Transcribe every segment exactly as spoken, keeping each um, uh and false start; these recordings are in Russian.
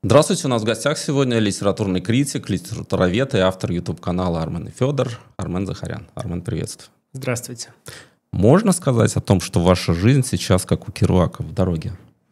Здравствуйте, у нас в гостях сегодня литературный критик, литературовед и автор YouTube-канала Армен и Федор, Армен Захарян. Армен, приветствую. Здравствуйте. Можно сказать о том, что ваша жизнь сейчас как у Керуака в дороге?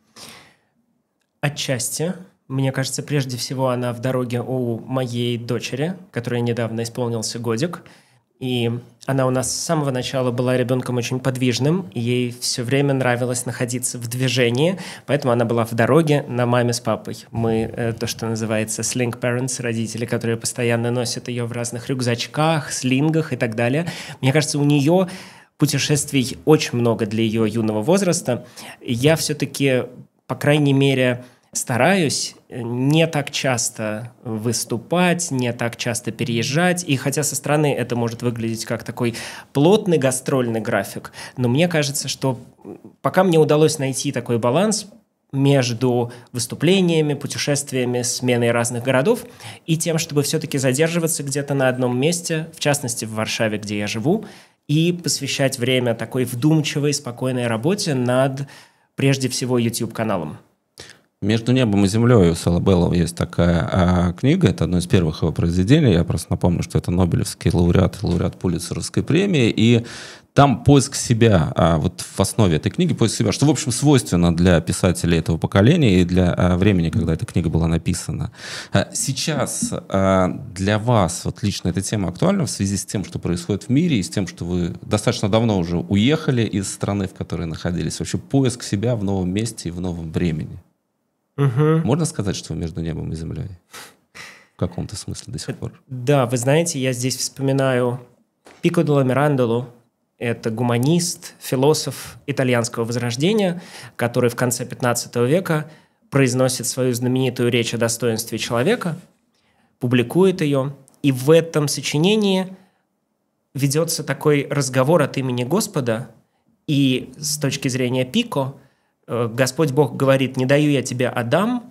Отчасти. Мне кажется, прежде всего она в дороге у моей дочери, которой недавно исполнился годик. И она у нас с самого начала была ребенком очень подвижным, и ей все время нравилось находиться в движении, поэтому она была в дороге на маме с папой. Мы, э, то, что называется sling parents, родители, которые постоянно носят ее в разных рюкзачках, слингах и так далее. Мне кажется, у нее путешествий очень много для ее юного возраста. Я все-таки, по крайней мере, стараюсь не так часто выступать, не так часто переезжать. И хотя со стороны это может выглядеть как такой плотный гастрольный график, но мне кажется, что пока мне удалось найти такой баланс между выступлениями, путешествиями, сменой разных городов и тем, чтобы все-таки задерживаться где-то на одном месте, в частности в Варшаве, где я живу, и посвящать время такой вдумчивой, спокойной работе над, прежде всего, YouTube-каналом. «Между небом и землей» у Сэла Беллоу есть такая а, книга, это одно из первых его произведений. Я просто напомню, что это нобелевский лауреат, лауреат Пулитцеровской премии, и там поиск себя, а, вот в основе этой книги поиск себя, что, в общем, свойственно для писателей этого поколения и для а, времени, когда эта книга была написана. А, сейчас а, для вас вот лично эта тема актуальна в связи с тем, что происходит в мире, и с тем, что вы достаточно давно уже уехали из страны, в которой находились. Вообще поиск себя в новом месте и в новом времени. Угу. Можно сказать, что между небом и землей? В каком-то смысле до сих пор. Да, вы знаете, я здесь вспоминаю Пико делла Мирандолу. Это гуманист, философ итальянского возрождения, который в конце пятнадцатого века произносит свою знаменитую речь о достоинстве человека, публикует ее, и в этом сочинении ведется такой разговор от имени Господа, и с точки зрения Пико Господь Бог говорит: «Не даю я тебе, Адам,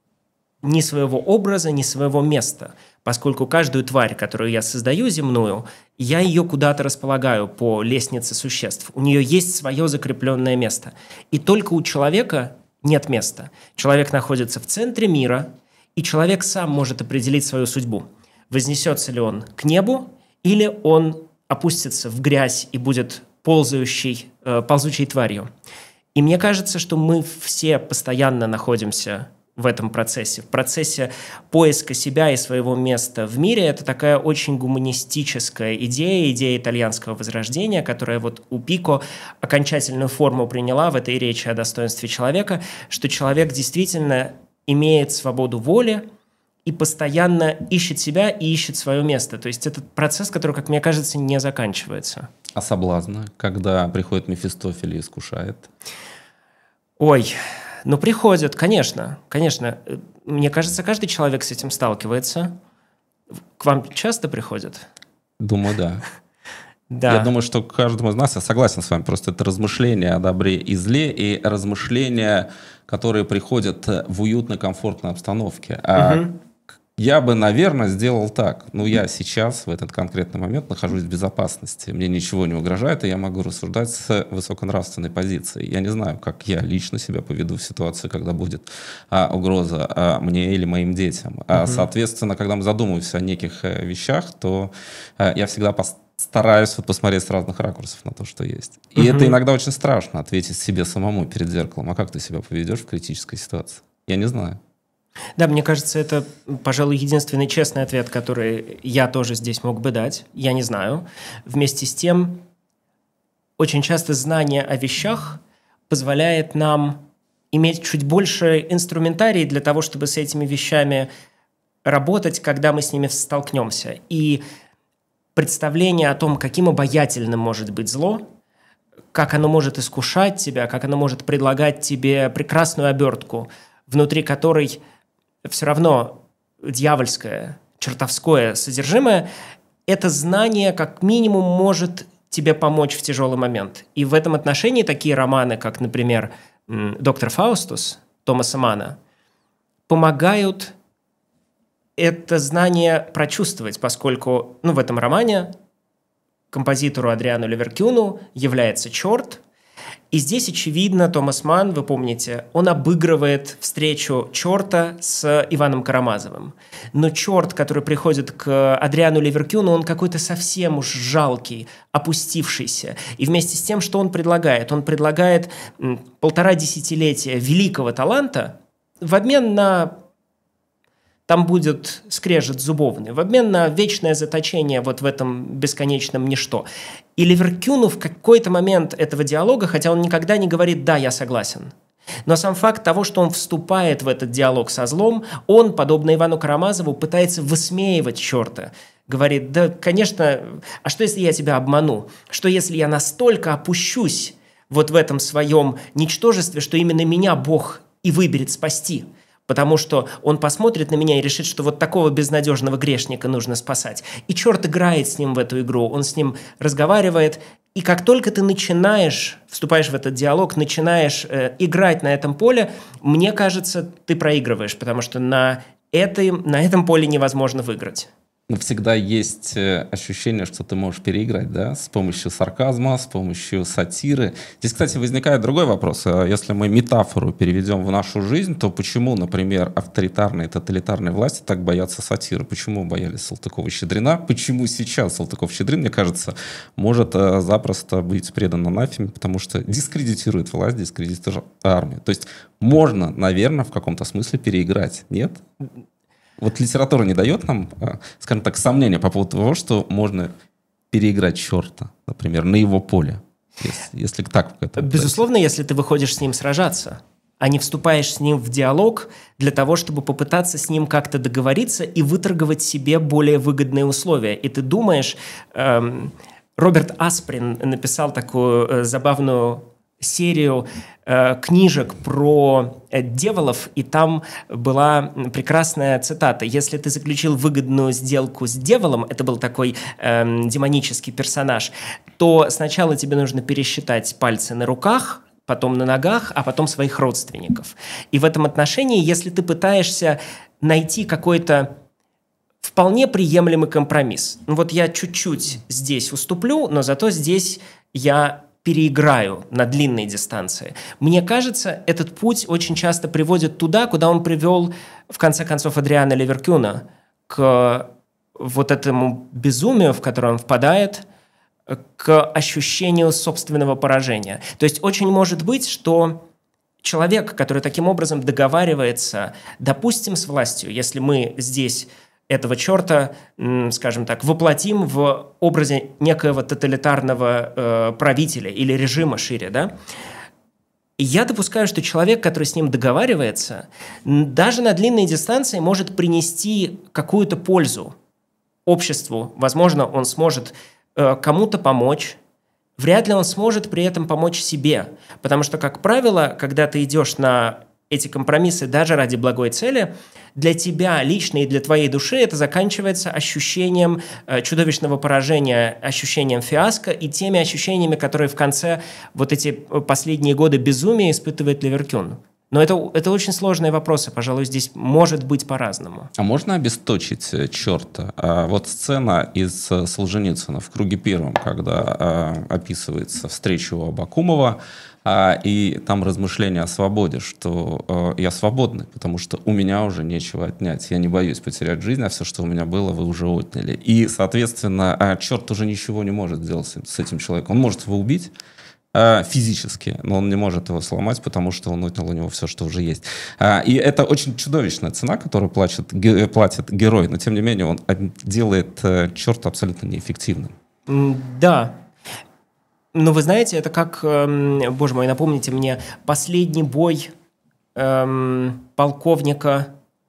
ни своего образа, ни своего места, поскольку каждую тварь, которую я создаю земную, я ее куда-то располагаю по лестнице существ. У нее есть свое закрепленное место. И только у человека нет места. Человек находится в центре мира, и человек сам может определить свою судьбу. Вознесется ли он к небу, или он опустится в грязь и будет ползающей, э, ползучей тварью». И мне кажется, что мы все постоянно находимся в этом процессе, в процессе поиска себя и своего места в мире. Это такая очень гуманистическая идея, идея итальянского возрождения, которая вот у Пико окончательную форму приняла в этой речи о достоинстве человека, что человек действительно имеет свободу воли и постоянно ищет себя и ищет свое место. То есть это процесс, который, как мне кажется, не заканчивается. А соблазны, когда приходит Мефистофель и искушает? Ой, ну приходят, конечно, конечно. Мне кажется, каждый человек с этим сталкивается. К вам часто приходят? Думаю, да. Да. Я думаю, что каждому из нас, я согласен с вами, просто это размышления о добре и зле, и размышления, которые приходят в уютной, комфортной обстановке. А Угу. я бы, наверное, сделал так. Ну, я сейчас, в этот конкретный момент, нахожусь в безопасности. Мне ничего не угрожает, и я могу рассуждать с высоконравственной позиции. Я не знаю, как я лично себя поведу в ситуации, когда будет а, угроза а, мне или моим детям. А, Мгм. соответственно, когда мы задумываемся о неких э, вещах, то э, я всегда стараюсь вот посмотреть с разных ракурсов на то, что есть. И Мгм. это иногда очень страшно, ответить себе самому перед зеркалом. А как ты себя поведешь в критической ситуации? Я не знаю. Да, мне кажется, это, пожалуй, единственный честный ответ, который я тоже здесь мог бы дать. Я не знаю. Вместе с тем, очень часто знание о вещах позволяет нам иметь чуть больше инструментарий для того, чтобы с этими вещами работать, когда мы с ними столкнемся. И представление о том, каким обаятельным может быть зло, как оно может искушать тебя, как оно может предлагать тебе прекрасную обертку, внутри которой все равно дьявольское, чертовское содержимое, это знание как минимум может тебе помочь в тяжелый момент. И в этом отношении такие романы, как, например, «Доктор Фаустус» Томаса Манна, помогают это знание прочувствовать, поскольку в этом романе композитору Адриану Леверкюну является черт, И здесь, очевидно, Томас Манн, вы помните, он обыгрывает встречу черта с Иваном Карамазовым. Но черт, который приходит к Адриану Леверкюну, он какой-то совсем уж жалкий, опустившийся. И вместе с тем, что он предлагает? Он предлагает полтора десятилетия великого таланта в обмен на... Там будет скрежет зубовный, в обмен на вечное заточение вот в этом бесконечном ничто. И Леверкюну в какой-то момент этого диалога, хотя он никогда не говорит «да, я согласен», но сам факт того, что он вступает в этот диалог со злом, он, подобно Ивану Карамазову, пытается высмеивать черта. Говорит, да, конечно, а что, если я тебя обману? Что, если я настолько опущусь вот в этом своем ничтожестве, что именно меня Бог и выберет спасти? Потому что он посмотрит на меня и решит, что вот такого безнадежного грешника нужно спасать. И черт играет с ним в эту игру, он с ним разговаривает. И как только ты начинаешь, вступаешь в этот диалог, начинаешь э, играть на этом поле, мне кажется, ты проигрываешь, потому что на, этой, на этом поле невозможно выиграть. Но всегда есть ощущение, что ты можешь переиграть, да, с помощью сарказма, с помощью сатиры. Здесь, кстати, возникает другой вопрос. Если мы метафору переведем в нашу жизнь, то почему, например, авторитарные, тоталитарные власти так боятся сатиры? Почему боялись Салтыкова-Щедрина? Почему сейчас Салтыков-Щедрин, мне кажется, может запросто быть предан анафеме, потому что дискредитирует власть, дискредитирует армию. То есть можно, наверное, в каком-то смысле переиграть, нет? Вот литература не дает нам, скажем так, сомнения по поводу того, что можно переиграть черта, например, на его поле, если, если так. Безусловно, если ты выходишь с ним сражаться, а не вступаешь с ним в диалог для того, чтобы попытаться с ним как-то договориться и выторговать себе более выгодные условия. И ты думаешь, эм, Роберт Асприн написал такую э, забавную серию э, книжек про э, дьяволов, и там была прекрасная цитата. «Если ты заключил выгодную сделку с дьяволом», это был такой э, демонический персонаж, то сначала тебе нужно пересчитать пальцы на руках, потом на ногах, а потом своих родственников. И в этом отношении, если ты пытаешься найти какой-то вполне приемлемый компромисс, ну вот я чуть-чуть здесь уступлю, но зато здесь я переиграю на длинной дистанции. Мне кажется, этот путь очень часто приводит туда, куда он привел, в конце концов, Адриана Леверкюна, к вот этому безумию, в которое он впадает, к ощущению собственного поражения. То есть очень может быть, что человек, который таким образом договаривается, допустим, с властью, если мы здесь этого черта, скажем так, воплотим в образе некоего тоталитарного э, правителя или режима шире, да? И я допускаю, что человек, который с ним договаривается, даже на длинной дистанции может принести какую-то пользу обществу. Возможно, он сможет э, кому-то помочь. Вряд ли он сможет при этом помочь себе. Потому что, как правило, когда ты идешь на эти компромиссы даже ради благой цели, для тебя лично и для твоей души это заканчивается ощущением э, чудовищного поражения, ощущением фиаско и теми ощущениями, которые в конце вот эти последние годы безумия испытывает Леверкюн. Но это, это очень сложные вопросы, пожалуй, здесь может быть по-разному. А можно обесточить черта? А вот сцена из Солженицына в «Круге первом», когда а, описывается встреча у Абакумова, а, и там размышления о свободе, что а, я свободный, потому что у меня уже нечего отнять, я не боюсь потерять жизнь, а все, что у меня было, вы уже отняли. И, соответственно, а, черт уже ничего не может сделать с этим человеком. Он может его убить физически, но он не может его сломать, потому что он отнял у него все, что уже есть. И это очень чудовищная цена, которую платит, платит герой, но тем не менее он делает черта абсолютно неэффективным. Да. Но вы знаете, это как, эм, боже мой, напомните мне, последний бой эм, полковника,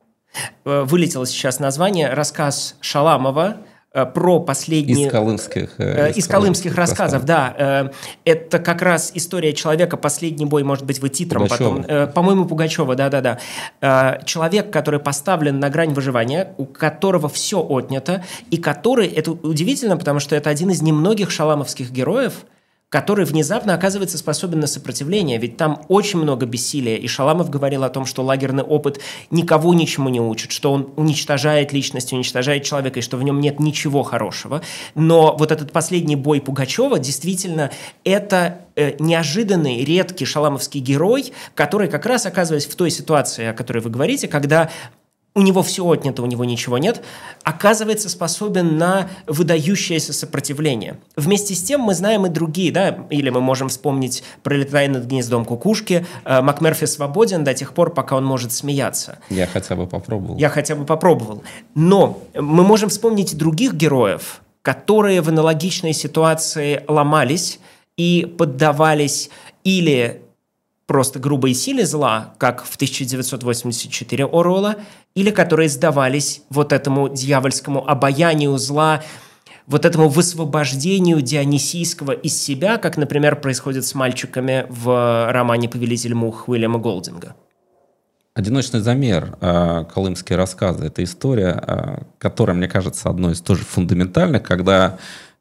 э, вылетело сейчас название, рассказ Шаламова, про последние... Из колымских, э, из, из колымских рассказов, рассказов, да. Э, это как раз история человека, последний бой, может быть, вы титром Пугачева. потом... Э, по-моему, Пугачева, да-да-да. Э, человек, который поставлен на грань выживания, у которого все отнято, и который... Это удивительно, потому что это один из немногих шаламовских героев, который внезапно оказывается способен на сопротивление, ведь там очень много бессилия, и Шаламов говорил о том, что лагерный опыт никого ничему не учит, что он уничтожает личность, уничтожает человека, и что в нем нет ничего хорошего. Но вот этот последний бой Пугачева, действительно, это э, неожиданный, редкий шаламовский герой, который как раз, оказываясь в той ситуации, о которой вы говорите, когда у него все отнято, у него ничего нет, оказывается способен на выдающееся сопротивление. Вместе с тем мы знаем и другие, да, или мы можем вспомнить «Пролетая над гнездом кукушки», э, МакМерфи свободен до тех пор, пока он может смеяться. Я хотя бы попробовал. Я хотя бы попробовал. Но мы можем вспомнить других героев, которые в аналогичной ситуации ломались и поддавались или просто грубой силе зла, как в тысяча девятьсот восемьдесят четыре Оруэлла, или которые сдавались вот этому дьявольскому обаянию зла, вот этому высвобождению дионисийского из себя, как, например, происходит с мальчиками в романе «Повелитель мух» Уильяма Голдинга. «Одиночный замер», колымские рассказы, это история, которая, мне кажется, одной из тоже фундаментальных, когда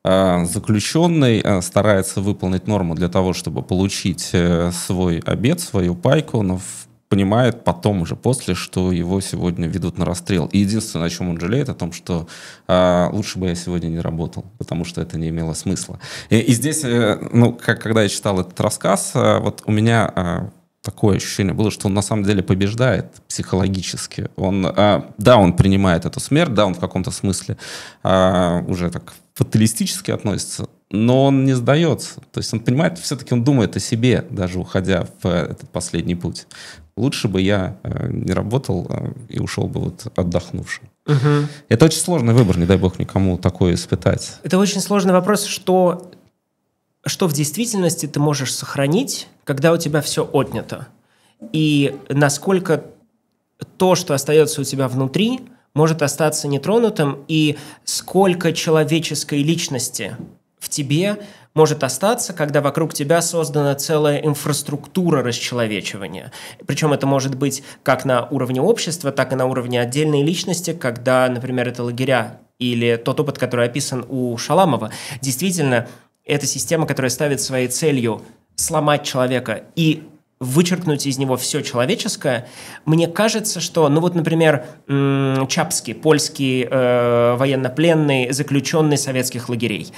заключенный старается выполнить норму для того, чтобы получить свой обед, свою пайку, но понимает потом уже после, что его сегодня ведут на расстрел. И единственное, о чем он жалеет, о том, что э, лучше бы я сегодня не работал, потому что это не имело смысла. И, и здесь, э, ну, как, когда я читал этот рассказ, э, вот у меня э, такое ощущение было, что он на самом деле побеждает психологически. Он, э, да, он принимает эту смерть, да, он в каком-то смысле э, уже так фаталистически относится, но он не сдается. То есть он понимает, все-таки он думает о себе, даже уходя в этот последний путь. Лучше бы я э, не работал э, и ушел бы вот отдохнувшим. Угу. Это очень сложный выбор, не дай бог никому такое испытать. Это очень сложный вопрос, что, что в действительности ты можешь сохранить, когда у тебя все отнято. И насколько то, что остается у тебя внутри, может остаться нетронутым, и сколько человеческой личности в тебе может остаться, когда вокруг тебя создана целая инфраструктура расчеловечивания. Причем это может быть как на уровне общества, так и на уровне отдельной личности, когда, например, это лагеря или тот опыт, который описан у Шаламова. Действительно, это система, которая ставит своей целью сломать человека и вычеркнуть из него все человеческое. Мне кажется, что, ну вот, например, Чапский, польский э, военнопленный, заключенный советских лагерей.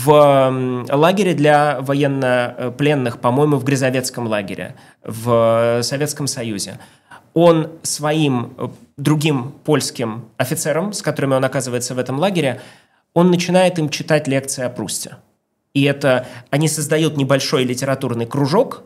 В лагере для военнопленных, по-моему, в Грязовецком лагере, в Советском Союзе, он своим другим польским офицерам, с которыми он оказывается в этом лагере, он начинает им читать лекции о Прусте. И это они создают небольшой литературный кружок,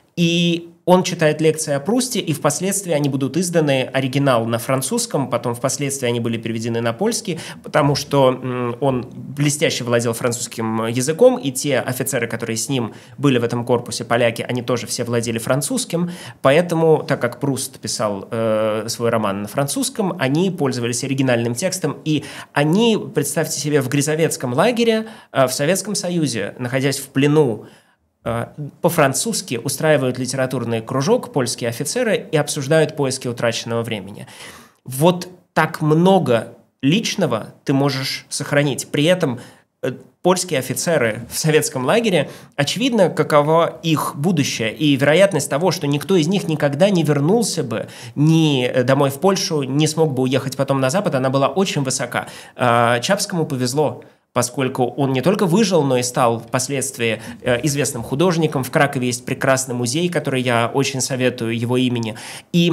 и он читает лекции о Прусте, и впоследствии они будут изданы, оригинал на французском, потом впоследствии они были переведены на польский, потому что м, он блестяще владел французским языком, и те офицеры, которые с ним были в этом корпусе, поляки, они тоже все владели французским, поэтому, так как Пруст писал э, свой роман на французском, они пользовались оригинальным текстом, и они, представьте себе, в Грязовецком лагере э, в Советском Союзе, находясь в плену, по-французски устраивают литературный кружок польские офицеры и обсуждают поиски утраченного времени. Вот так много личного ты можешь сохранить. При этом польские офицеры в советском лагере, очевидно, каково их будущее. И вероятность того, что никто из них никогда не вернулся бы ни домой в Польшу, не смог бы уехать потом на Запад, она была очень высока. Чапскому повезло, поскольку он не только выжил, но и стал впоследствии э, известным художником. В Кракове есть прекрасный музей, который я очень советую его имени. И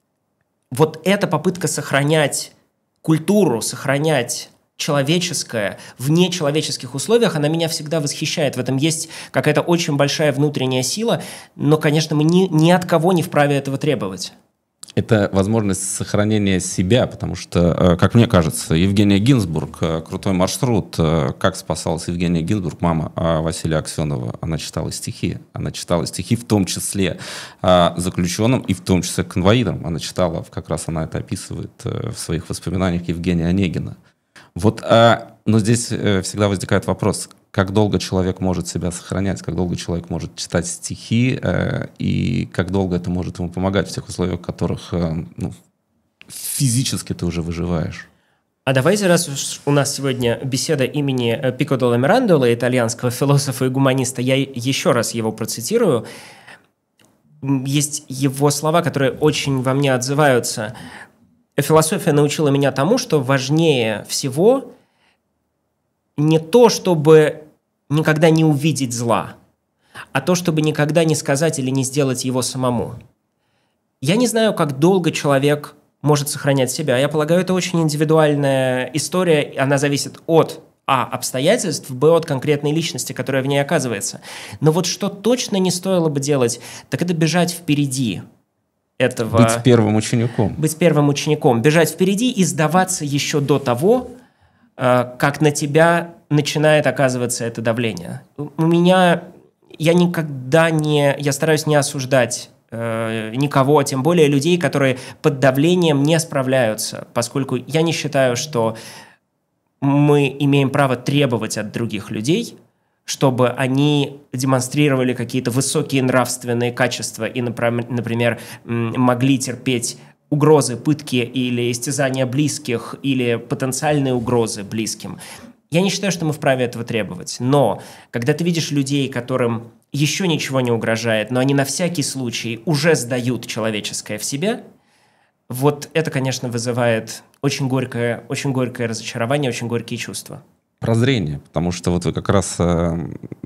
вот эта попытка сохранять культуру, сохранять человеческое в нечеловеческих условиях, она меня всегда восхищает. В этом есть какая-то очень большая внутренняя сила, но, конечно, мы ни, ни от кого не вправе этого требовать. Это возможность сохранения себя, потому что, как мне кажется, Евгения Гинзбург, крутой маршрут, как спасалась Евгения Гинзбург, мама Василия Аксенова, она читала стихи, она читала стихи в том числе заключенным и в том числе конвоирам. Она читала, как раз она это описывает в своих воспоминаниях, Евгения Онегина. Вот, но здесь всегда возникает вопрос, как долго человек может себя сохранять, как долго человек может читать стихи, э, и как долго это может ему помогать в тех условиях, в которых э, ну, физически ты уже выживаешь. А давайте, раз уж у нас сегодня беседа имени Пико делла Мирандола, итальянского философа и гуманиста, я еще раз его процитирую. Есть его слова, которые очень во мне отзываются. «Философия научила меня тому, что важнее всего не то, чтобы никогда не увидеть зла, а то, чтобы никогда не сказать или не сделать его самому. Я не знаю, как долго человек может сохранять себя. Я полагаю, это очень индивидуальная история. Она зависит от а. обстоятельств, б. от конкретной личности, которая в ней оказывается. Но вот что точно не стоило бы делать, так это бежать впереди этого... Быть первым учеником. Быть первым учеником. Бежать впереди и сдаваться еще до того, как на тебя начинает оказываться это давление. У меня... Я никогда не... Я стараюсь не осуждать никого, тем более людей, которые под давлением не справляются, поскольку я не считаю, что мы имеем право требовать от других людей, чтобы они демонстрировали какие-то высокие нравственные качества и, например, могли терпеть угрозы, пытки или истязания близких, или потенциальные угрозы близким. Я не считаю, что мы вправе этого требовать. Но когда ты видишь людей, которым еще ничего не угрожает, но они на всякий случай уже сдают человеческое в себе, вот это, конечно, вызывает очень горькое, очень горькое разочарование, очень горькие чувства. Прозрение, потому что вот вы как раз э,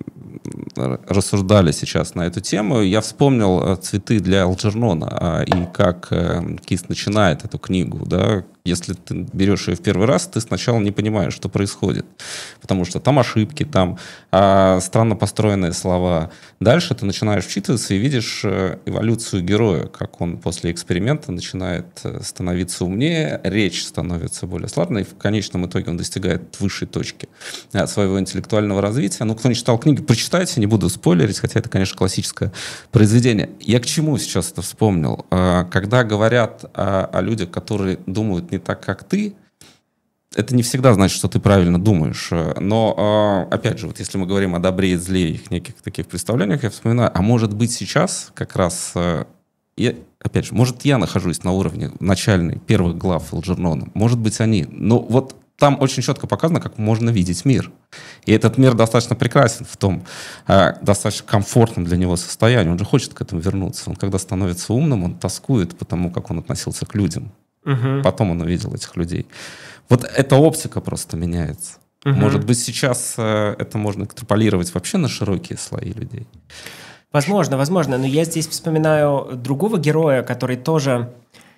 рассуждали сейчас на эту тему. Я вспомнил «Цветы для Алджернона» э, и как э, Кис начинает эту книгу, да. Если ты берешь ее в первый раз, ты сначала не понимаешь, что происходит. Потому что там ошибки, там а, странно построенные слова. Дальше ты начинаешь вчитываться и видишь эволюцию героя, как он после эксперимента начинает становиться умнее, речь становится более сладной, и в конечном итоге он достигает высшей точки своего интеллектуального развития. Ну, кто не читал книги, прочитайте, не буду спойлерить, хотя это, конечно, классическое произведение. Я к чему сейчас это вспомнил? Когда говорят о, о людях, которые думают не так, как ты, это не всегда значит, что ты правильно думаешь. Но, опять же, вот если мы говорим о добре и зле, их неких таких представлениях, я вспоминаю, а может быть сейчас как раз, я, опять же, может я нахожусь на уровне начальной, первых глав Алджернона, может быть они, но вот там очень четко показано, как можно видеть мир. И этот мир достаточно прекрасен в том, достаточно комфортном для него состоянии. Он же хочет к этому вернуться. Он, когда становится умным, он тоскует по тому, как он относился к людям. Угу. Потом он увидел этих людей. Вот эта оптика просто меняется. Угу. Может быть, сейчас э, это можно экстраполировать вообще на широкие слои людей. Возможно, возможно. Но я здесь вспоминаю другого героя, который тоже,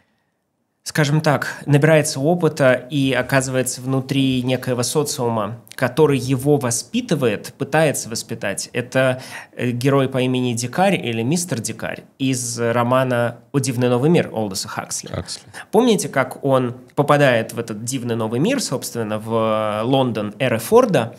скажем так, набирается опыта и оказывается внутри некоего социума, который его воспитывает, пытается воспитать. Это герой по имени Дикарь или мистер Дикарь из романа «О дивный новый мир» Олдоса Хаксли. Хаксли. Помните, как он попадает в этот дивный новый мир, собственно, в Лондон эры Форда,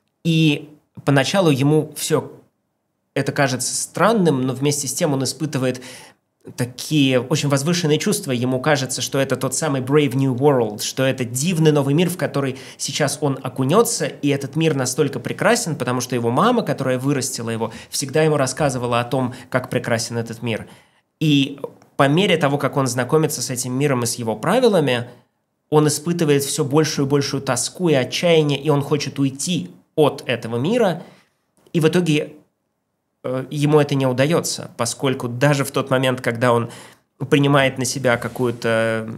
и поначалу ему все это кажется странным, но вместе с тем он испытывает такие очень возвышенные чувства. Ему кажется, что это тот самый Brave New World, что это дивный новый мир, в который сейчас он окунется, и этот мир настолько прекрасен, потому что его мама, которая вырастила его, всегда ему рассказывала о том, как прекрасен этот мир. И по мере того, как он знакомится с этим миром и с его правилами, он испытывает все большую и большую тоску и отчаяние, и он хочет уйти от этого мира, и в итоге ему это не удается, поскольку даже в тот момент, когда он принимает на себя какую-то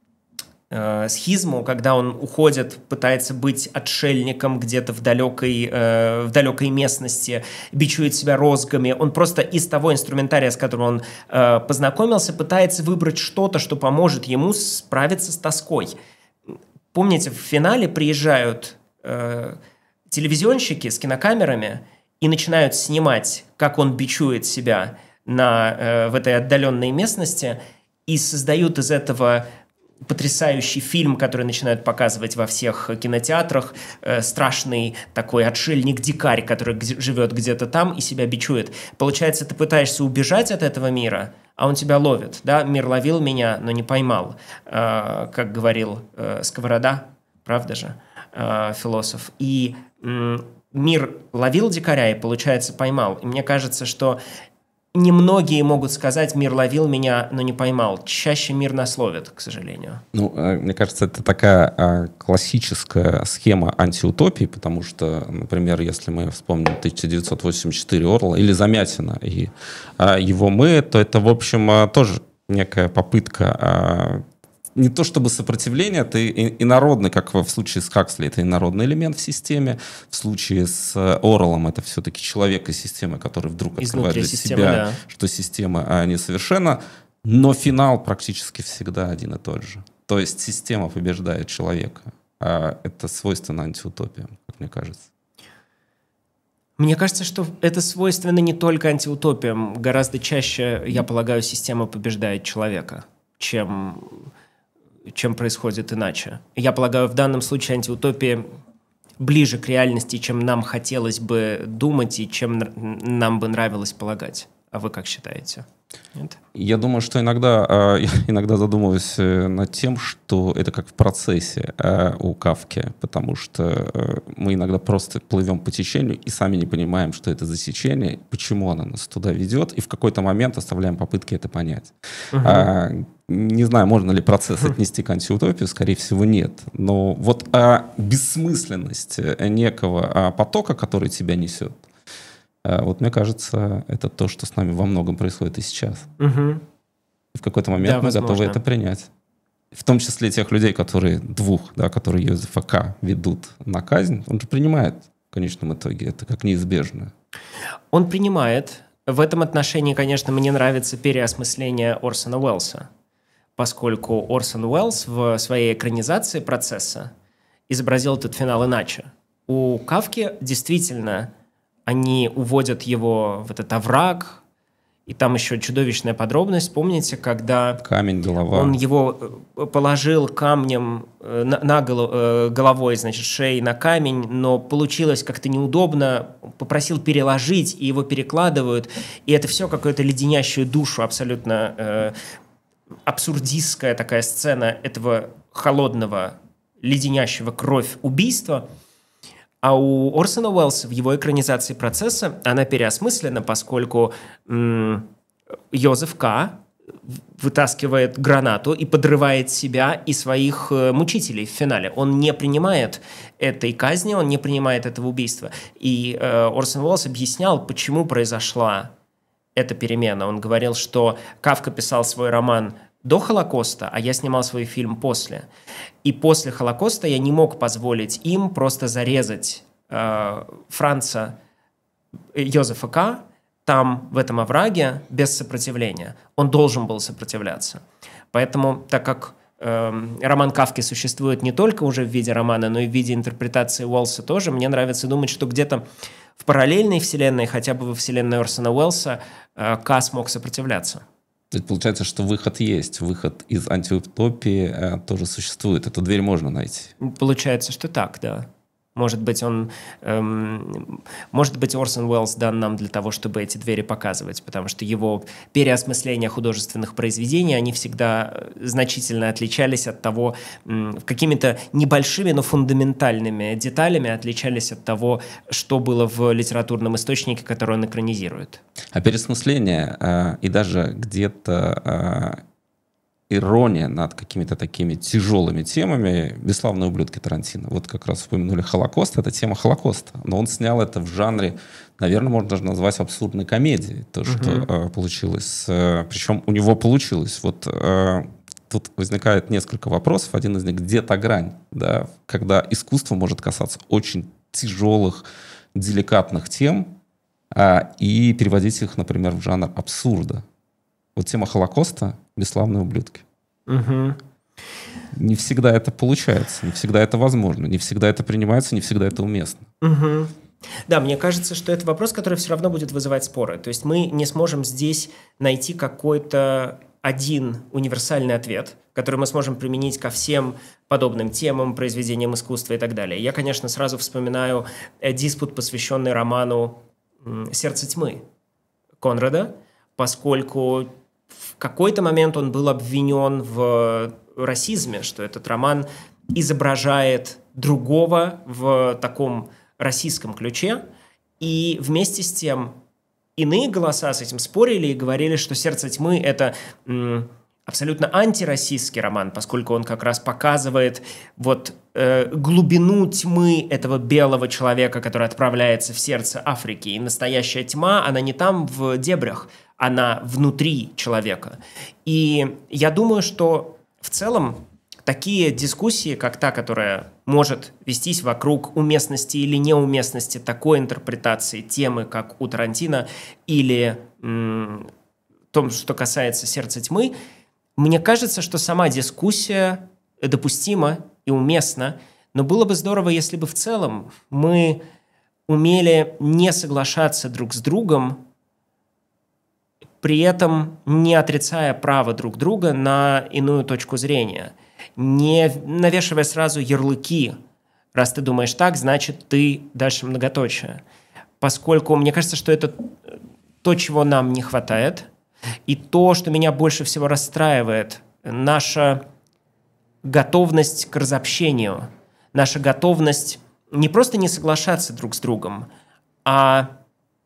э, схизму, когда он уходит, пытается быть отшельником где-то в далекой, э, в далекой местности, бичует себя розгами, он просто из того инструментария, с которым он э, познакомился, пытается выбрать что-то, что поможет ему справиться с тоской. Помните, в финале приезжают э, телевизионщики с кинокамерами и начинают снимать, как он бичует себя на, э, в этой отдаленной местности, и создают из этого потрясающий фильм, который начинают показывать во всех кинотеатрах. Э, страшный такой отшельник-дикарь, который г- живет где-то там и себя бичует. Получается, ты пытаешься убежать от этого мира, а он тебя ловит. Да? Мир ловил меня, но не поймал. Э, как говорил э, Сковорода, правда же, э, философ. И... М- Мир ловил дикаря и, получается, поймал. И мне кажется, что немногие могут сказать: мир ловил меня, но не поймал. Чаще мир нас ловит, к сожалению. Ну, мне кажется, это такая классическая схема антиутопии, потому что, например, если мы вспомним тысяча девятьсот восемьдесят четыре Орла или Замятина и его «Мы», то это, в общем, тоже некая попытка не то чтобы сопротивление, это инородный, как в случае с Хаксли, это инородный элемент в системе. В случае с Оруэллом это все-таки человек из системы, который вдруг открывает для системы, себя, да. что система несовершенна. Но финал практически всегда один и тот же. То есть система побеждает человека. А это свойственно антиутопиям, как мне кажется. Мне кажется, что это свойственно не только антиутопиям. Гораздо чаще, я полагаю, система побеждает человека, чем... чем происходит иначе. Я полагаю, в данном случае антиутопия ближе к реальности, чем нам хотелось бы думать и чем нам бы нравилось полагать. А вы как считаете? Нет? Я думаю, что иногда, я иногда задумываюсь над тем, что это как в процессе у Кафки, потому что мы иногда просто плывем по течению и сами не понимаем, что это за течение, почему оно нас туда ведет, и в какой-то момент оставляем попытки это понять. Угу. А, не знаю, можно ли процесс отнести к антиутопии, скорее всего, нет. Но вот а, бессмысленность некого а, потока, который тебя несет, вот мне кажется, это то, что с нами во многом происходит и сейчас. Угу. И в какой-то момент да, мы возможно. готовы это принять. В том числе тех людей, которые двух, да, которые Йозефа К. ведут на казнь, он же принимает в конечном итоге это как неизбежное. Он принимает. В этом отношении, конечно, мне нравится переосмысление Орсона Уэллса, поскольку Орсон Уэллс в своей экранизации процесса изобразил этот финал иначе. У Кафки действительно... Они уводят его в этот овраг, и там еще чудовищная подробность. Помните, когда камень, голова. Он его положил камнем на, на голову, головой, значит, шеей на камень, но получилось как-то неудобно, попросил переложить, и его перекладывают, и это все какую-то леденящую душу, абсолютно э, абсурдистская такая сцена этого холодного, леденящего кровь убийства. А у Орсона Уэллса в его экранизации процесса она переосмыслена, поскольку м- Йозеф К. вытаскивает гранату и подрывает себя и своих э, мучителей в финале. Он не принимает этой казни, он не принимает этого убийства. И э, Орсон Уэллс объяснял, почему произошла эта перемена. Он говорил, что Кафка писал свой роман до Холокоста, а я снимал свой фильм после. И после Холокоста я не мог позволить им просто зарезать э, Франца Йозефа К. там, в этом овраге, без сопротивления. Он должен был сопротивляться. Поэтому, так как э, роман Кафки существует не только уже в виде романа, но и в виде интерпретации Уэллса тоже, мне нравится думать, что где-то в параллельной вселенной, хотя бы во вселенной Орсона Уэллса, э, К. смог сопротивляться. То есть получается, что выход есть, выход из антиутопии э, тоже существует. Эту дверь можно найти. Получается, что так, да. Может быть, он, эм, может быть, Орсон Уэллс дан нам для того, чтобы эти двери показывать, потому что его переосмысления художественных произведений, они всегда значительно отличались от того, м, какими-то небольшими, но фундаментальными деталями отличались от того, что было в литературном источнике, который он экранизирует. А переосмысление э, и даже где-то... Э, ирония над какими-то такими тяжелыми темами «Бесславные ублюдки» Тарантино. Вот как раз упомянули Холокост, это тема Холокоста. Но он снял это в жанре, наверное, можно даже назвать абсурдной комедией. То, что uh-huh. э, получилось. Э, причем у него получилось. Вот э, тут возникает несколько вопросов. Один из них — где та грань, да, когда искусство может касаться очень тяжелых, деликатных тем э, и переводить их, например, в жанр абсурда. Вот тема Холокоста — «Бесславные ублюдки». Угу. Не всегда это получается, не всегда это возможно, не всегда это принимается, не всегда это уместно. Угу. Да, мне кажется, что это вопрос, который все равно будет вызывать споры. То есть мы не сможем здесь найти какой-то один универсальный ответ, который мы сможем применить ко всем подобным темам, произведениям искусства и так далее. Я, конечно, сразу вспоминаю диспут, посвященный роману «Сердце тьмы» Конрада, поскольку в какой-то момент он был обвинен в расизме, что этот роман изображает другого в таком российском ключе, и вместе с тем иные голоса с этим спорили и говорили, что «Сердце тьмы» — это м, абсолютно антироссийский роман, поскольку он как раз показывает вот э, глубину тьмы этого белого человека, который отправляется в сердце Африки. И настоящая тьма, она не там в дебрях, она внутри человека. И я думаю, что в целом такие дискуссии, как та, которая может вестись вокруг уместности или неуместности такой интерпретации темы, как у Тарантино, или м, том, что касается «Сердца тьмы», мне кажется, что сама дискуссия допустима и уместна, но было бы здорово, если бы в целом мы умели не соглашаться друг с другом, при этом не отрицая право друг друга на иную точку зрения, не навешивая сразу ярлыки. Раз ты думаешь так, значит, ты дальше многоточие. Поскольку мне кажется, что это то, чего нам не хватает, и то, что меня больше всего расстраивает, наша готовность к разобщению, наша готовность не просто не соглашаться друг с другом, а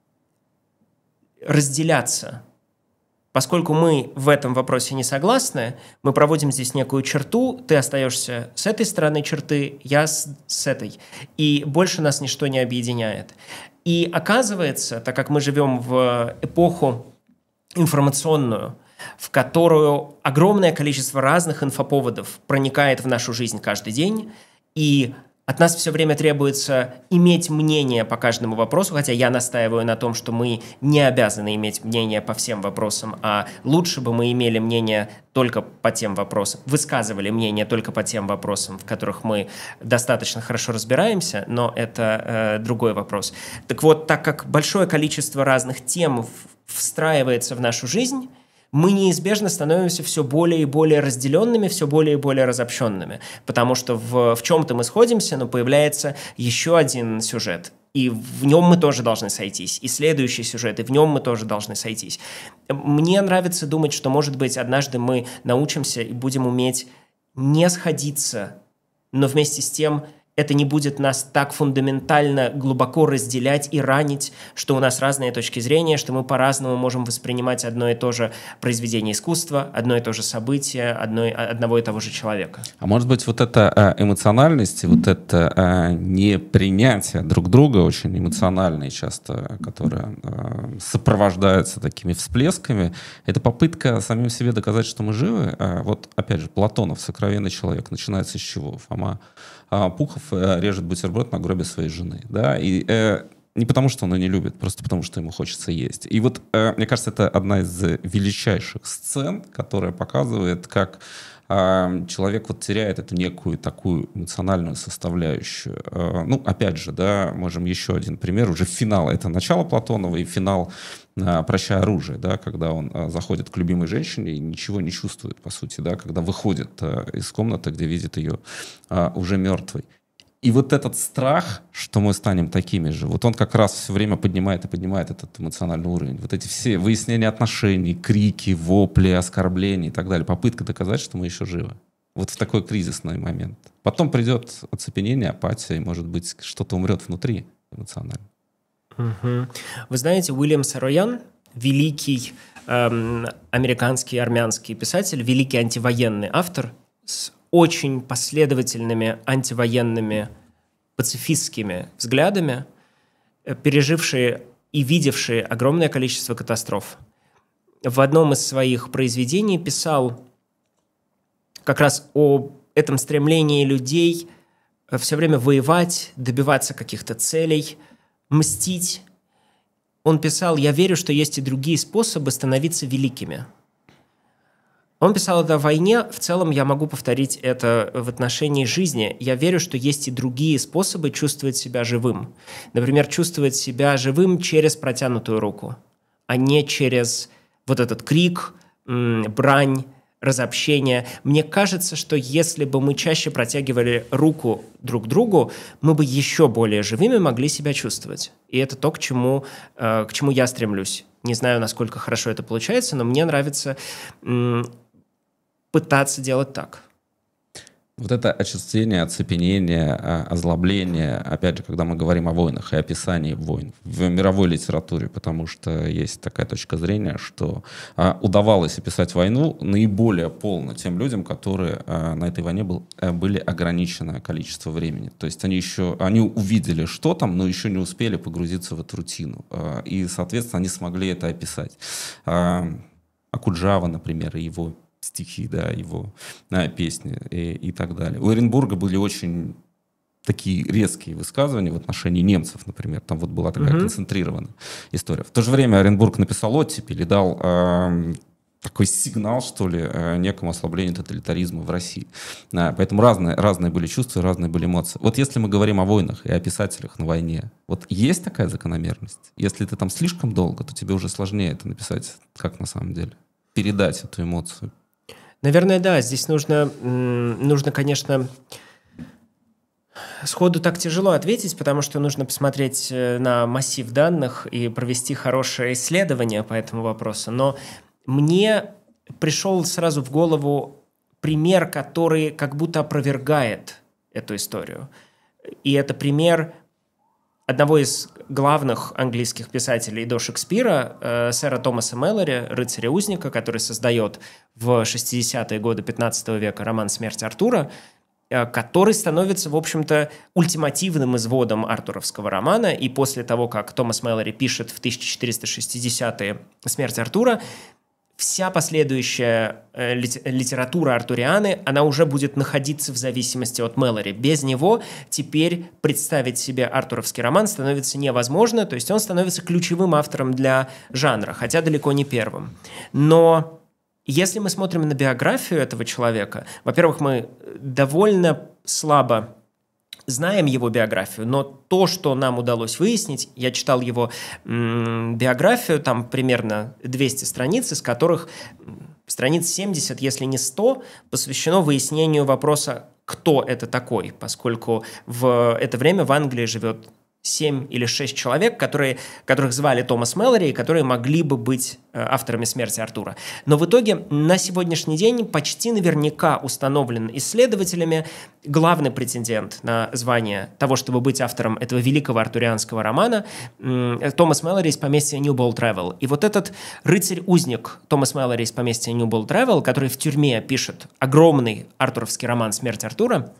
разделяться. Поскольку мы в этом вопросе не согласны, мы проводим здесь некую черту, ты остаешься с этой стороны черты, я с, с этой. И больше нас ничто не объединяет. И оказывается, так как мы живем в эпоху информационную, в которую огромное количество разных инфоповодов проникает в нашу жизнь каждый день, и от нас все время требуется иметь мнение по каждому вопросу, хотя я настаиваю на том, что мы не обязаны иметь мнение по всем вопросам, а лучше бы мы имели мнение только по тем вопросам, высказывали мнение только по тем вопросам, в которых мы достаточно хорошо разбираемся, но это э, другой вопрос. Так вот, так как большое количество разных тем встраивается в нашу жизнь, мы неизбежно становимся все более и более разделенными, все более и более разобщенными, потому что в, в чем-то мы сходимся, но появляется еще один сюжет, и в нем мы тоже должны сойтись, и следующий сюжет, и в нем мы тоже должны сойтись. Мне нравится думать, что, может быть, однажды мы научимся и будем уметь не сходиться, но вместе с тем это не будет нас так фундаментально глубоко разделять и ранить, что у нас разные точки зрения, что мы по-разному можем воспринимать одно и то же произведение искусства, одно и то же событие, одно, одного и того же человека. А может быть, вот эта эмоциональность, вот это непринятие друг друга, очень эмоциональное часто, которое сопровождается такими всплесками, это попытка самим себе доказать, что мы живы. Вот, опять же, Платонов, сокровенный человек, начинается с чего? Фома Пухов режет бутерброд на гробе своей жены, да, и э, не потому, что он ее не любит, просто потому, что ему хочется есть. И вот, э, мне кажется, это одна из величайших сцен, которая показывает, как э, человек вот теряет эту некую такую эмоциональную составляющую. Э, ну, опять же, да, можем еще один пример, уже финал, это начало Платонова и финал «Прощай, оружие», да, когда он а, заходит к любимой женщине и ничего не чувствует, по сути, да, когда выходит а, из комнаты, где видит ее а, уже мертвой. И вот этот страх, что мы станем такими же, вот он как раз все время поднимает и поднимает этот эмоциональный уровень. Вот эти все выяснения отношений, крики, вопли, оскорбления и так далее, попытка доказать, что мы еще живы. Вот в такой кризисный момент. Потом придет оцепенение, апатия, и, может быть, что-то умрет внутри эмоционально. Угу. Вы знаете, Уильям Сароян, великий эм, американский армянский писатель, великий антивоенный автор с очень последовательными антивоенными пацифистскими взглядами, переживший и видевший огромное количество катастроф. В одном из своих произведений писал как раз о этом стремлении людей все время воевать, добиваться каких-то целей, мстить. Он писал: «Я верю, что есть и другие способы становиться великими». Он писал это о войне. В целом я могу повторить это в отношении жизни. Я верю, что есть и другие способы чувствовать себя живым. Например, чувствовать себя живым через протянутую руку, а не через вот этот крик, брань, разобщение. Мне кажется, что если бы мы чаще протягивали руку друг другу, мы бы еще более живыми могли себя чувствовать. И это то, к чему, к чему я стремлюсь. Не знаю, насколько хорошо это получается, но мне нравится м, пытаться делать так. Вот это очерствение, оцепенение, озлобление, опять же, когда мы говорим о войнах и описании войн в мировой литературе, потому что есть такая точка зрения, что а, удавалось описать войну наиболее полно тем людям, которые а, на этой войне был, а, были ограниченное количество времени. То есть они еще, они увидели, что там, но еще не успели погрузиться в эту рутину. А, и, соответственно, они смогли это описать. А, Окуджава, например, и его стихи, да, его а, песни и, и так далее. У Оренбурга были очень такие резкие высказывания в отношении немцев, например. Там вот была такая uh-huh. концентрированная история. В то же время Оренбург написал оттепель и дал э, такой сигнал, что ли, э, некому ослаблению тоталитаризма в России. А, поэтому разные, разные были чувства, разные были эмоции. Вот если мы говорим о войнах и о писателях на войне, вот есть такая закономерность? Если ты там слишком долго, то тебе уже сложнее это написать, как на самом деле. Передать эту эмоцию. Наверное, да. Здесь нужно, нужно, конечно, сходу так тяжело ответить, потому что нужно посмотреть на массив данных и провести хорошее исследование по этому вопросу. Но мне пришел сразу в голову пример, который как будто опровергает эту историю. И это пример одного из главных английских писателей до Шекспира, э, сэра Томаса Мэлори, рыцаря-узника, который создает в шестидесятые годы пятнадцатого века роман «Смерть Артура», э, который становится, в общем-то, ультимативным изводом артуровского романа. И после того, как Томас Мэлори пишет в тысяча четыреста шестидесятые «Смерть Артура», вся последующая э, литература артурианы, она уже будет находиться в зависимости от Мэлори. Без него теперь представить себе артуровский роман становится невозможно, то есть он становится ключевым автором для жанра, хотя далеко не первым. Но если мы смотрим на биографию этого человека, во-первых, мы довольно слабо знаем его биографию, но то, что нам удалось выяснить, я читал его м, биографию, там примерно двести страниц, из которых страниц семьдесят, если не сто, посвящено выяснению вопроса, кто это такой, поскольку в это время в Англии живет семь или шесть человек, которые, которых звали Томас Мэлори, и которые могли бы быть э, авторами «Смерти Артура». Но в итоге на сегодняшний день почти наверняка установлен исследователями главный претендент на звание того, чтобы быть автором этого великого артурианского романа, э, Томас Мэлори из поместья Ньюболл Тревел. И вот этот рыцарь-узник Томас Мэлори из поместья Ньюболл Тревел, который в тюрьме пишет огромный артуровский роман «Смерть Артура»,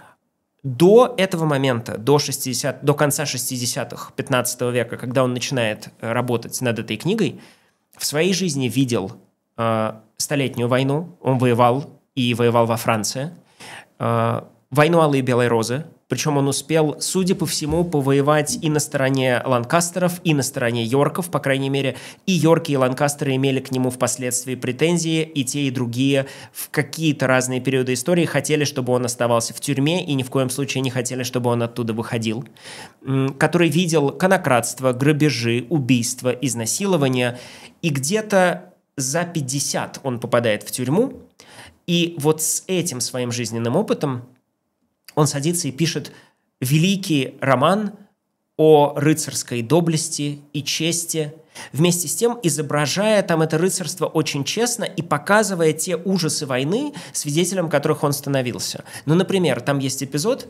до этого момента, до, шестидесятых, до конца шестидесятых пятнадцатого века, когда он начинает работать над этой книгой, в своей жизни видел э, Столетнюю войну, он воевал и воевал во Франции, э, войну Алой и Белой Розы, причем он успел, судя по всему, повоевать и на стороне Ланкастеров, и на стороне Йорков, по крайней мере, и Йорки, и Ланкастеры имели к нему впоследствии претензии, и те, и другие в какие-то разные периоды истории хотели, чтобы он оставался в тюрьме, и ни в коем случае не хотели, чтобы он оттуда выходил, который видел конокрадство, грабежи, убийства, изнасилования, и где-то за пятьдесят он попадает в тюрьму, и вот с этим своим жизненным опытом он садится и пишет великий роман о рыцарской доблести и чести, вместе с тем изображая там это рыцарство очень честно и показывая те ужасы войны, свидетелем которых он становился. Ну, например, там есть эпизод,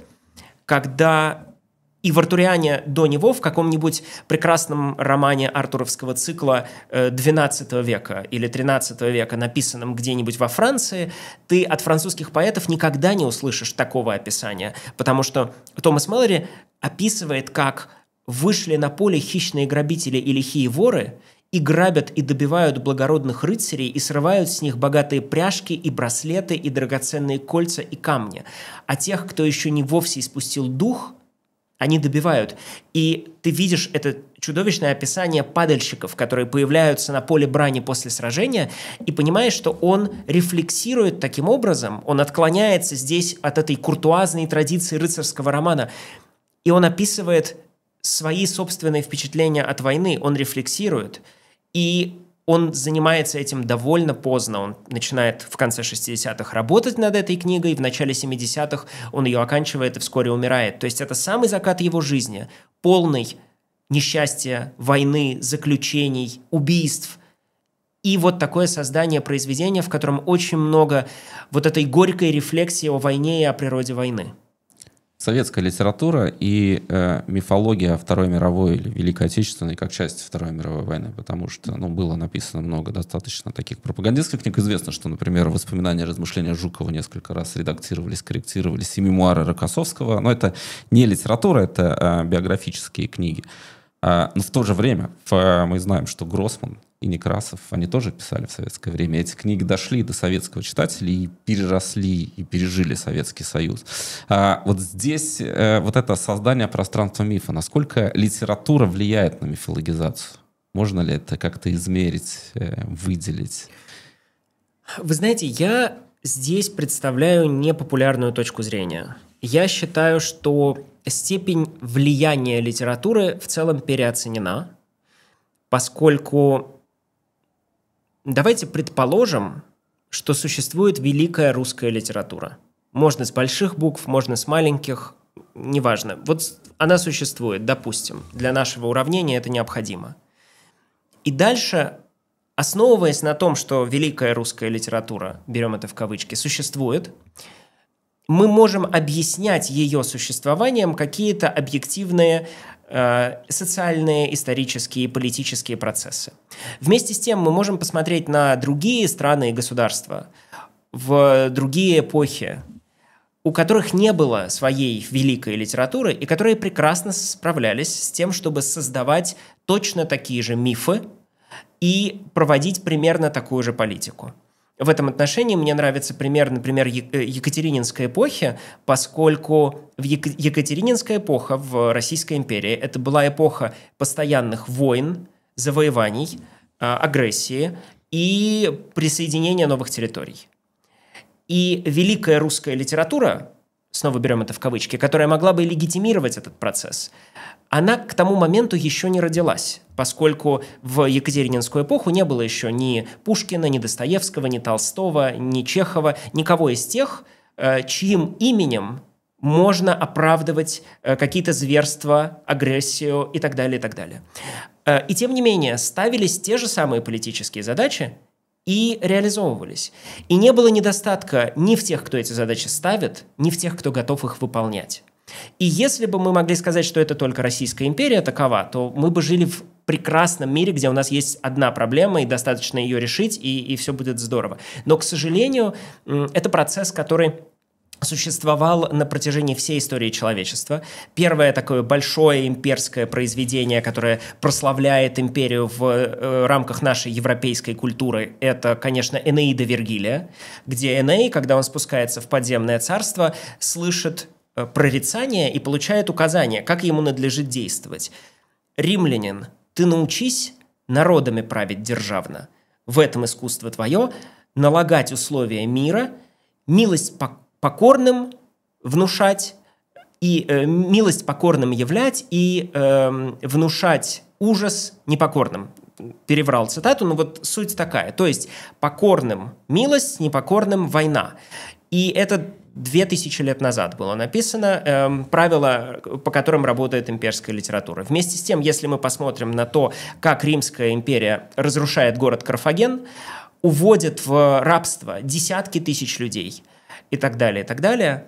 когда и в «Артуриане» до него, в каком-нибудь прекрасном романе артуровского цикла двенадцатого века или тринадцатого века, написанном где-нибудь во Франции, ты от французских поэтов никогда не услышишь такого описания, потому что Томас Мэлори описывает, как вышли на поле хищные грабители и лихие воры и грабят и добивают благородных рыцарей и срывают с них богатые пряжки и браслеты и драгоценные кольца и камни, а тех, кто еще не вовсе испустил дух, они добивают. И ты видишь это чудовищное описание падальщиков, которые появляются на поле брани после сражения, и понимаешь, что он рефлексирует таким образом, он отклоняется здесь от этой куртуазной традиции рыцарского романа, и он описывает свои собственные впечатления от войны, он рефлексирует, и он занимается этим довольно поздно. Он начинает в конце шестидесятых работать над этой книгой, в начале семидесятых он ее оканчивает и вскоре умирает. То есть это самый закат его жизни, полный несчастья, войны, заключений, убийств. и вот такое создание произведения, в котором очень много вот этой горькой рефлексии о войне и о природе войны. Советская литература и э, мифология Второй мировой или Великой Отечественной как часть Второй мировой войны, потому что ну, было написано много достаточно таких пропагандистских книг. Известно, что, например, воспоминания и размышления Жукова несколько раз редактировались, корректировались, и мемуары Рокоссовского. Но это не литература, это э, биографические книги. А, но в то же время в, мы знаем, что Гроссман и Некрасов, они тоже писали в советское время. Эти книги дошли до советского читателя и переросли, и пережили Советский Союз. А вот здесь э, вот это создание пространства мифа, насколько литература влияет на мифологизацию? Можно ли это как-то измерить, э, выделить? Вы знаете, я здесь представляю непопулярную точку зрения. Я считаю, что степень влияния литературы в целом переоценена, поскольку давайте предположим, что существует великая русская литература. Можно с больших букв, можно с маленьких, неважно. Вот она существует, допустим. Для нашего уравнения это необходимо. И дальше, основываясь на том, что великая русская литература, берем это в кавычки, существует, мы можем объяснять ее существованием какие-то объективные э, социальные, исторические и политические процессы. Вместе с тем мы можем посмотреть на другие страны и государства в другие эпохи, у которых не было своей великой литературы и которые прекрасно справлялись с тем, чтобы создавать точно такие же мифы и проводить примерно такую же политику. В этом отношении мне нравится пример, например, Екатерининской эпохи, поскольку в Ек- Екатерининская эпоха в Российской империи это была эпоха постоянных войн, завоеваний, агрессии и присоединения новых территорий. И великая русская литература, снова берем это в кавычки, которая могла бы легитимировать этот процесс, она к тому моменту еще не родилась, поскольку в Екатерининскую эпоху не было еще ни Пушкина, ни Достоевского, ни Толстого, ни Чехова, никого из тех, чьим именем можно оправдывать какие-то зверства, агрессию и так далее, и так далее. И тем не менее, ставились те же самые политические задачи и реализовывались. И не было недостатка ни в тех, кто эти задачи ставит, ни в тех, кто готов их выполнять. И если бы мы могли сказать, что это только Российская империя такова, то мы бы жили в прекрасном мире, где у нас есть одна проблема, и достаточно ее решить, и, и все будет здорово. Но, к сожалению, это процесс, который существовал на протяжении всей истории человечества. Первое такое большое имперское произведение, которое прославляет империю в э, рамках нашей европейской культуры, это, конечно, Энеида Вергилия, где Эней, когда он спускается в подземное царство, слышит прорицание и получает указания, как ему надлежит действовать. «Римлянин, ты научись народами править державно. В этом искусство твое – налагать условия мира, милость покорным внушать, и э, милость покорным являть, и э, внушать ужас непокорным». Переврал цитату, но вот суть такая. То есть покорным милость, непокорным война. И это две тысячи лет назад было написано, э, правила, по которым работает имперская литература. Вместе с тем, если мы посмотрим на то, как Римская империя разрушает город Карфаген, уводит в рабство десятки тысяч людей и так далее, и так далее,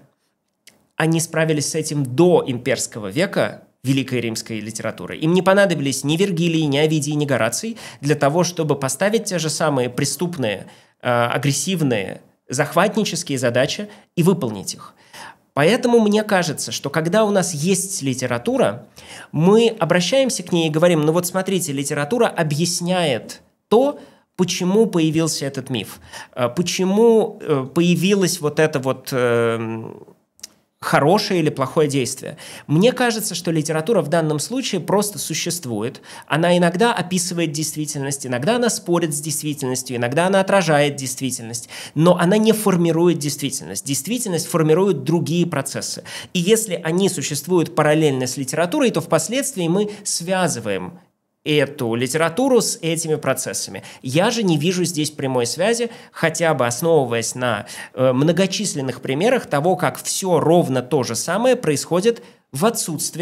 они справились с этим до имперского века Великой римской литературы. Им не понадобились ни Вергилий, ни Овидий, ни Гораций для того, чтобы поставить те же самые преступные, э, агрессивные, захватнические задачи и выполнить их. Поэтому мне кажется, что когда у нас есть литература, мы обращаемся к ней и говорим, ну вот смотрите, литература объясняет то, почему появился этот миф, почему появилось вот это вот э, хорошее или плохое действие. Мне кажется, что литература в данном случае просто существует. Она иногда описывает действительность, иногда она спорит с действительностью, иногда она отражает действительность, но она не формирует действительность. Действительность формирует другие процессы. И если они существуют параллельно с литературой, то впоследствии мы связываем эту литературу с этими процессами. Я же не вижу здесь прямой связи, хотя бы основываясь на э, многочисленных примерах того, как все ровно то же самое происходит в отсутствии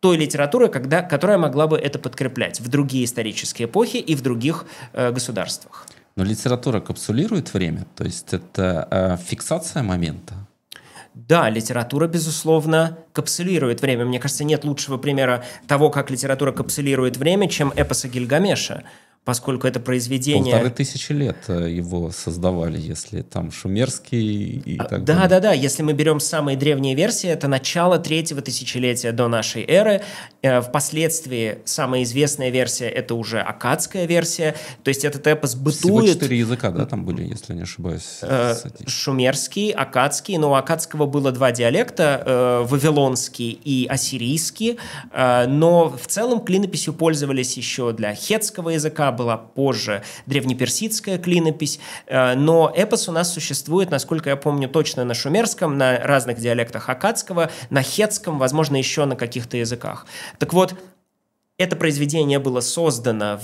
той литературы, когда, которая могла бы это подкреплять в другие исторические эпохи и в других э, государствах. Но литература капсулирует время, то есть это э, фиксация момента. Да, литература, безусловно, капсулирует время. Мне кажется, нет лучшего примера того, как литература капсулирует время, чем эпоса Гильгамеша, поскольку это произведение... Полторы тысячи лет его создавали, если там шумерский и так да, далее. Да, да, если мы берем самые древние версии, это начало третьего тысячелетия до нашей эры. Впоследствии самая известная версия – это уже аккадская версия, то есть этот эпос бытует... Всего четыре языка, да, там были, если не ошибаюсь? Э, шумерский, аккадский, но у аккадского было два диалекта, э, вавилонский и ассирийский, э, но в целом клинописью пользовались еще для хетского языка, была позже древнеперсидская клинопись, но эпос у нас существует, насколько я помню, точно на шумерском, на разных диалектах аккадского, на хетском, возможно, еще на каких-то языках. Так вот, это произведение было создано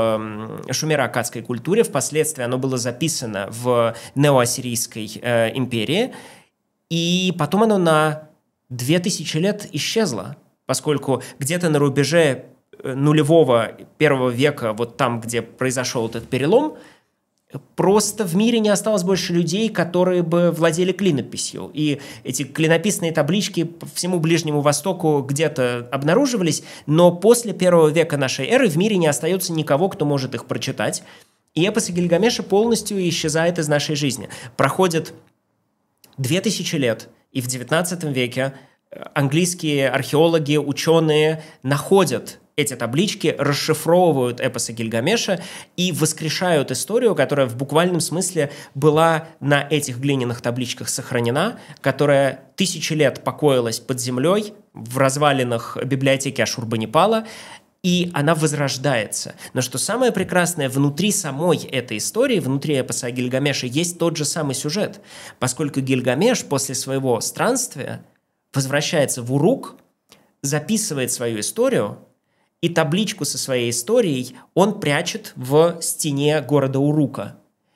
в шумеро-аккадской культуре, впоследствии оно было записано в неоассирийской э, империи, и потом оно на две тысячи лет исчезло, поскольку где-то на рубеже нулевого первого века, вот там, где произошел этот перелом, просто в мире не осталось больше людей, которые бы владели клинописью. И эти клинописные таблички по всему Ближнему Востоку где-то обнаруживались, но после первого века нашей эры в мире не остается никого, кто может их прочитать. И эпос Гильгамеша полностью исчезает из нашей жизни. Проходит две тысячи лет, и в девятнадцатом веке английские археологи, ученые находят эти таблички, расшифровывают эпосы Гильгамеша и воскрешают историю, которая в буквальном смысле была на этих глиняных табличках сохранена, которая тысячи лет покоилась под землей в развалинах библиотеки Ашурбанипала, и она возрождается. Но что самое прекрасное, внутри самой этой истории, внутри эпоса Гильгамеша есть тот же самый сюжет, поскольку Гильгамеш после своего странствия возвращается в Урук, записывает свою историю, и табличку со своей историей он прячет в стене города Урука.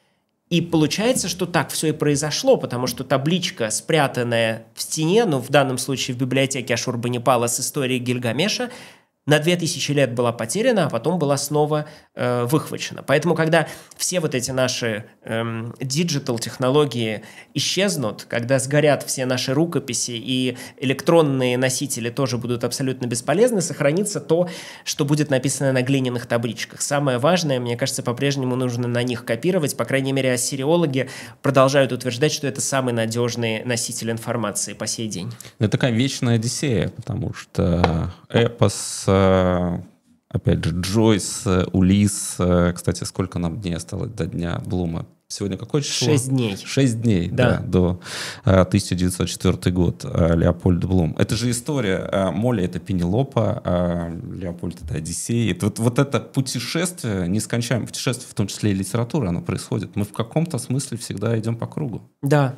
И получается, что так все и произошло, потому что табличка, спрятанная в стене, ну, в данном случае в библиотеке Ашурбанипала с историей Гильгамеша, на две тысячи лет была потеряна, а потом была снова э, выхвачена. Поэтому, когда все вот эти наши эм, диджитал-технологии исчезнут, когда сгорят все наши рукописи и электронные носители тоже будут абсолютно бесполезны, сохранится то, что будет написано на глиняных табличках. Самое важное, мне кажется, по-прежнему нужно на них копировать. По крайней мере, ассириологи продолжают утверждать, что это самый надежный носитель информации по сей день. Это такая вечная одиссея, потому что эпос... Опять же, Джойс, Улисс. Кстати, сколько нам дней осталось до дня Блума? Сегодня какое число? Шесть дней. Шесть дней, да, да до тысяча девятьсот четвёртый год. Леопольд Блум. Это же история. Молли — это Пенелопа, Леопольд — это Одиссей. Это вот, вот это путешествие, нескончаемое путешествие, в том числе и литература, оно происходит. Мы в каком-то смысле всегда идем по кругу. Да.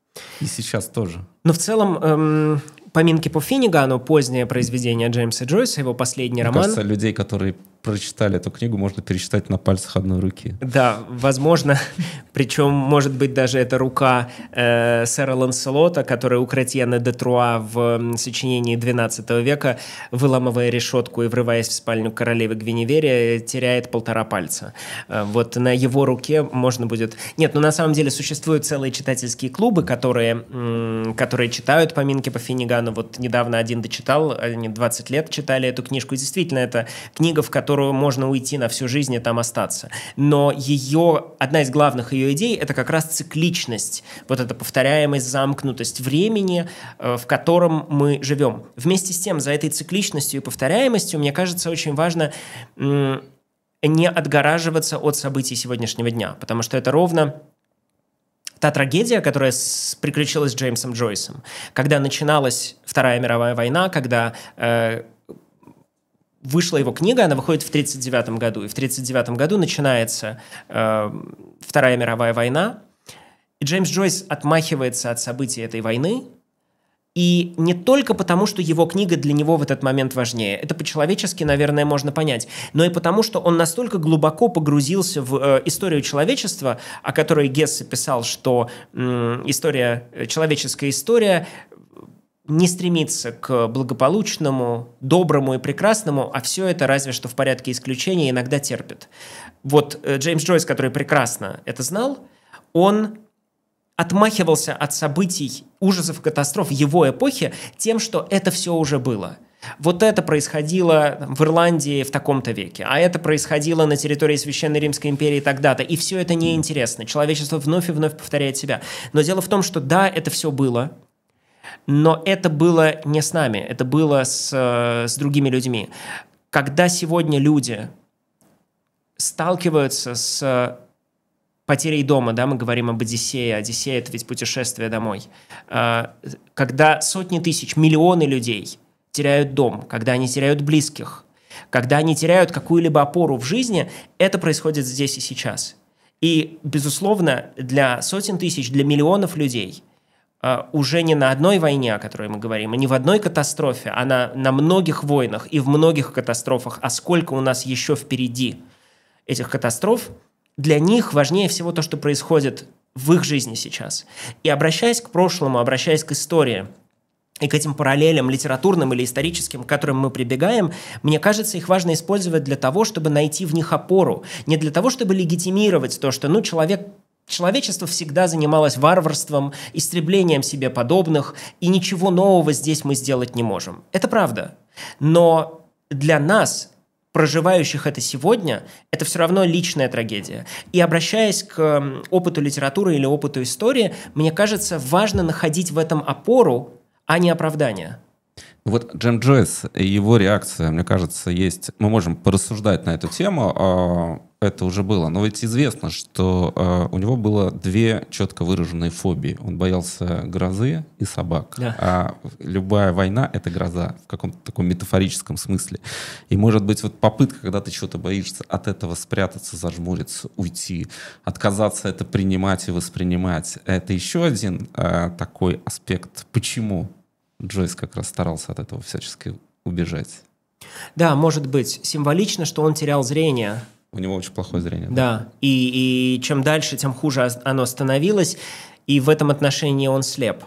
И сейчас тоже. Но в целом... Эм... «Поминки по Финнигану», позднее произведение Джеймса Джойса, его последний Мне роман. кажется, людей, которые прочитали эту книгу, можно пересчитать на пальцах одной руки. Да, возможно. Причем, может быть, даже это рука э, сэра Ланселота, который у Кретьена де Труа в сочинении двенадцатого века, выламывая решетку и врываясь в спальню королевы Гвиневерия, теряет полтора пальца. Э, вот на его руке можно будет... Нет, ну на самом деле существуют целые читательские клубы, которые, м- которые читают «Поминки по Финнигану». Вот недавно один дочитал, они двадцать лет читали эту книжку. И действительно, это книга, в которой можно уйти на всю жизнь и там остаться. Но ее, одна из главных ее идей — это как раз цикличность, вот эта повторяемость, замкнутость времени, в котором мы живем. Вместе с тем, за этой цикличностью и повторяемостью, мне кажется, очень важно м- не отгораживаться от событий сегодняшнего дня, потому что это ровно та трагедия, которая с... приключилась с Джеймсом Джойсом. Когда начиналась Вторая мировая война, когда э, вышла его книга, она выходит в тридцать девятом году, и в тридцать девятом году начинается э, Вторая мировая война, и Джеймс Джойс отмахивается от событий этой войны, и не только потому, что его книга для него в этот момент важнее, это по-человечески, наверное, можно понять, но и потому, что он настолько глубоко погрузился в э, историю человечества, о которой Гессе писал, что э, история, человеческая история не стремится к благополучному, доброму и прекрасному, а все это разве что в порядке исключения иногда терпит. Вот э, Джеймс Джойс, который прекрасно это знал, он отмахивался от событий, ужасов, катастроф его эпохи тем, что это все уже было. Вот это происходило в Ирландии в таком-то веке, а это происходило на территории Священной Римской империи тогда-то, и все это неинтересно. Человечество вновь и вновь повторяет себя. Но дело в том, что да, это все было, но это было не с нами, это было с, с другими людьми. Когда сегодня люди сталкиваются с потерей дома, да, мы говорим об Одиссее, Одиссея – это ведь путешествие домой, когда сотни тысяч, миллионы людей теряют дом, когда они теряют близких, когда они теряют какую-либо опору в жизни, это происходит здесь и сейчас. И, безусловно, для сотен тысяч, для миллионов людей uh, уже не на одной войне, о которой мы говорим, и не в одной катастрофе, а на, на многих войнах и в многих катастрофах, а сколько у нас еще впереди этих катастроф, для них важнее всего то, что происходит в их жизни сейчас. И обращаясь к прошлому, обращаясь к истории, и к этим параллелям литературным или историческим, к которым мы прибегаем, мне кажется, их важно использовать для того, чтобы найти в них опору. Не для того, чтобы легитимировать то, что ну, человек, человечество всегда занималось варварством, истреблением себе подобных, и ничего нового здесь мы сделать не можем. Это правда. Но для нас, проживающих это сегодня, это все равно личная трагедия. И обращаясь к опыту литературы или опыту истории, мне кажется, важно находить в этом опору, а не оправдание. Вот Джеймс Джойс и его реакция, мне кажется, есть... Мы можем порассуждать на эту тему, это уже было. Но ведь известно, что у него было две четко выраженные фобии. Он боялся грозы и собак. Да. А любая война — это гроза в каком-то таком метафорическом смысле. И, может быть, вот попытка, когда ты чего-то боишься, от этого спрятаться, зажмуриться, уйти, отказаться это принимать и воспринимать, это еще один а, такой аспект. Почему Джойс как раз старался от этого всячески убежать? Да, может быть. Символично, что он терял зрение. У него очень плохое зрение. Да, да. И, и чем дальше, тем хуже оно становилось. И в этом отношении он слеп.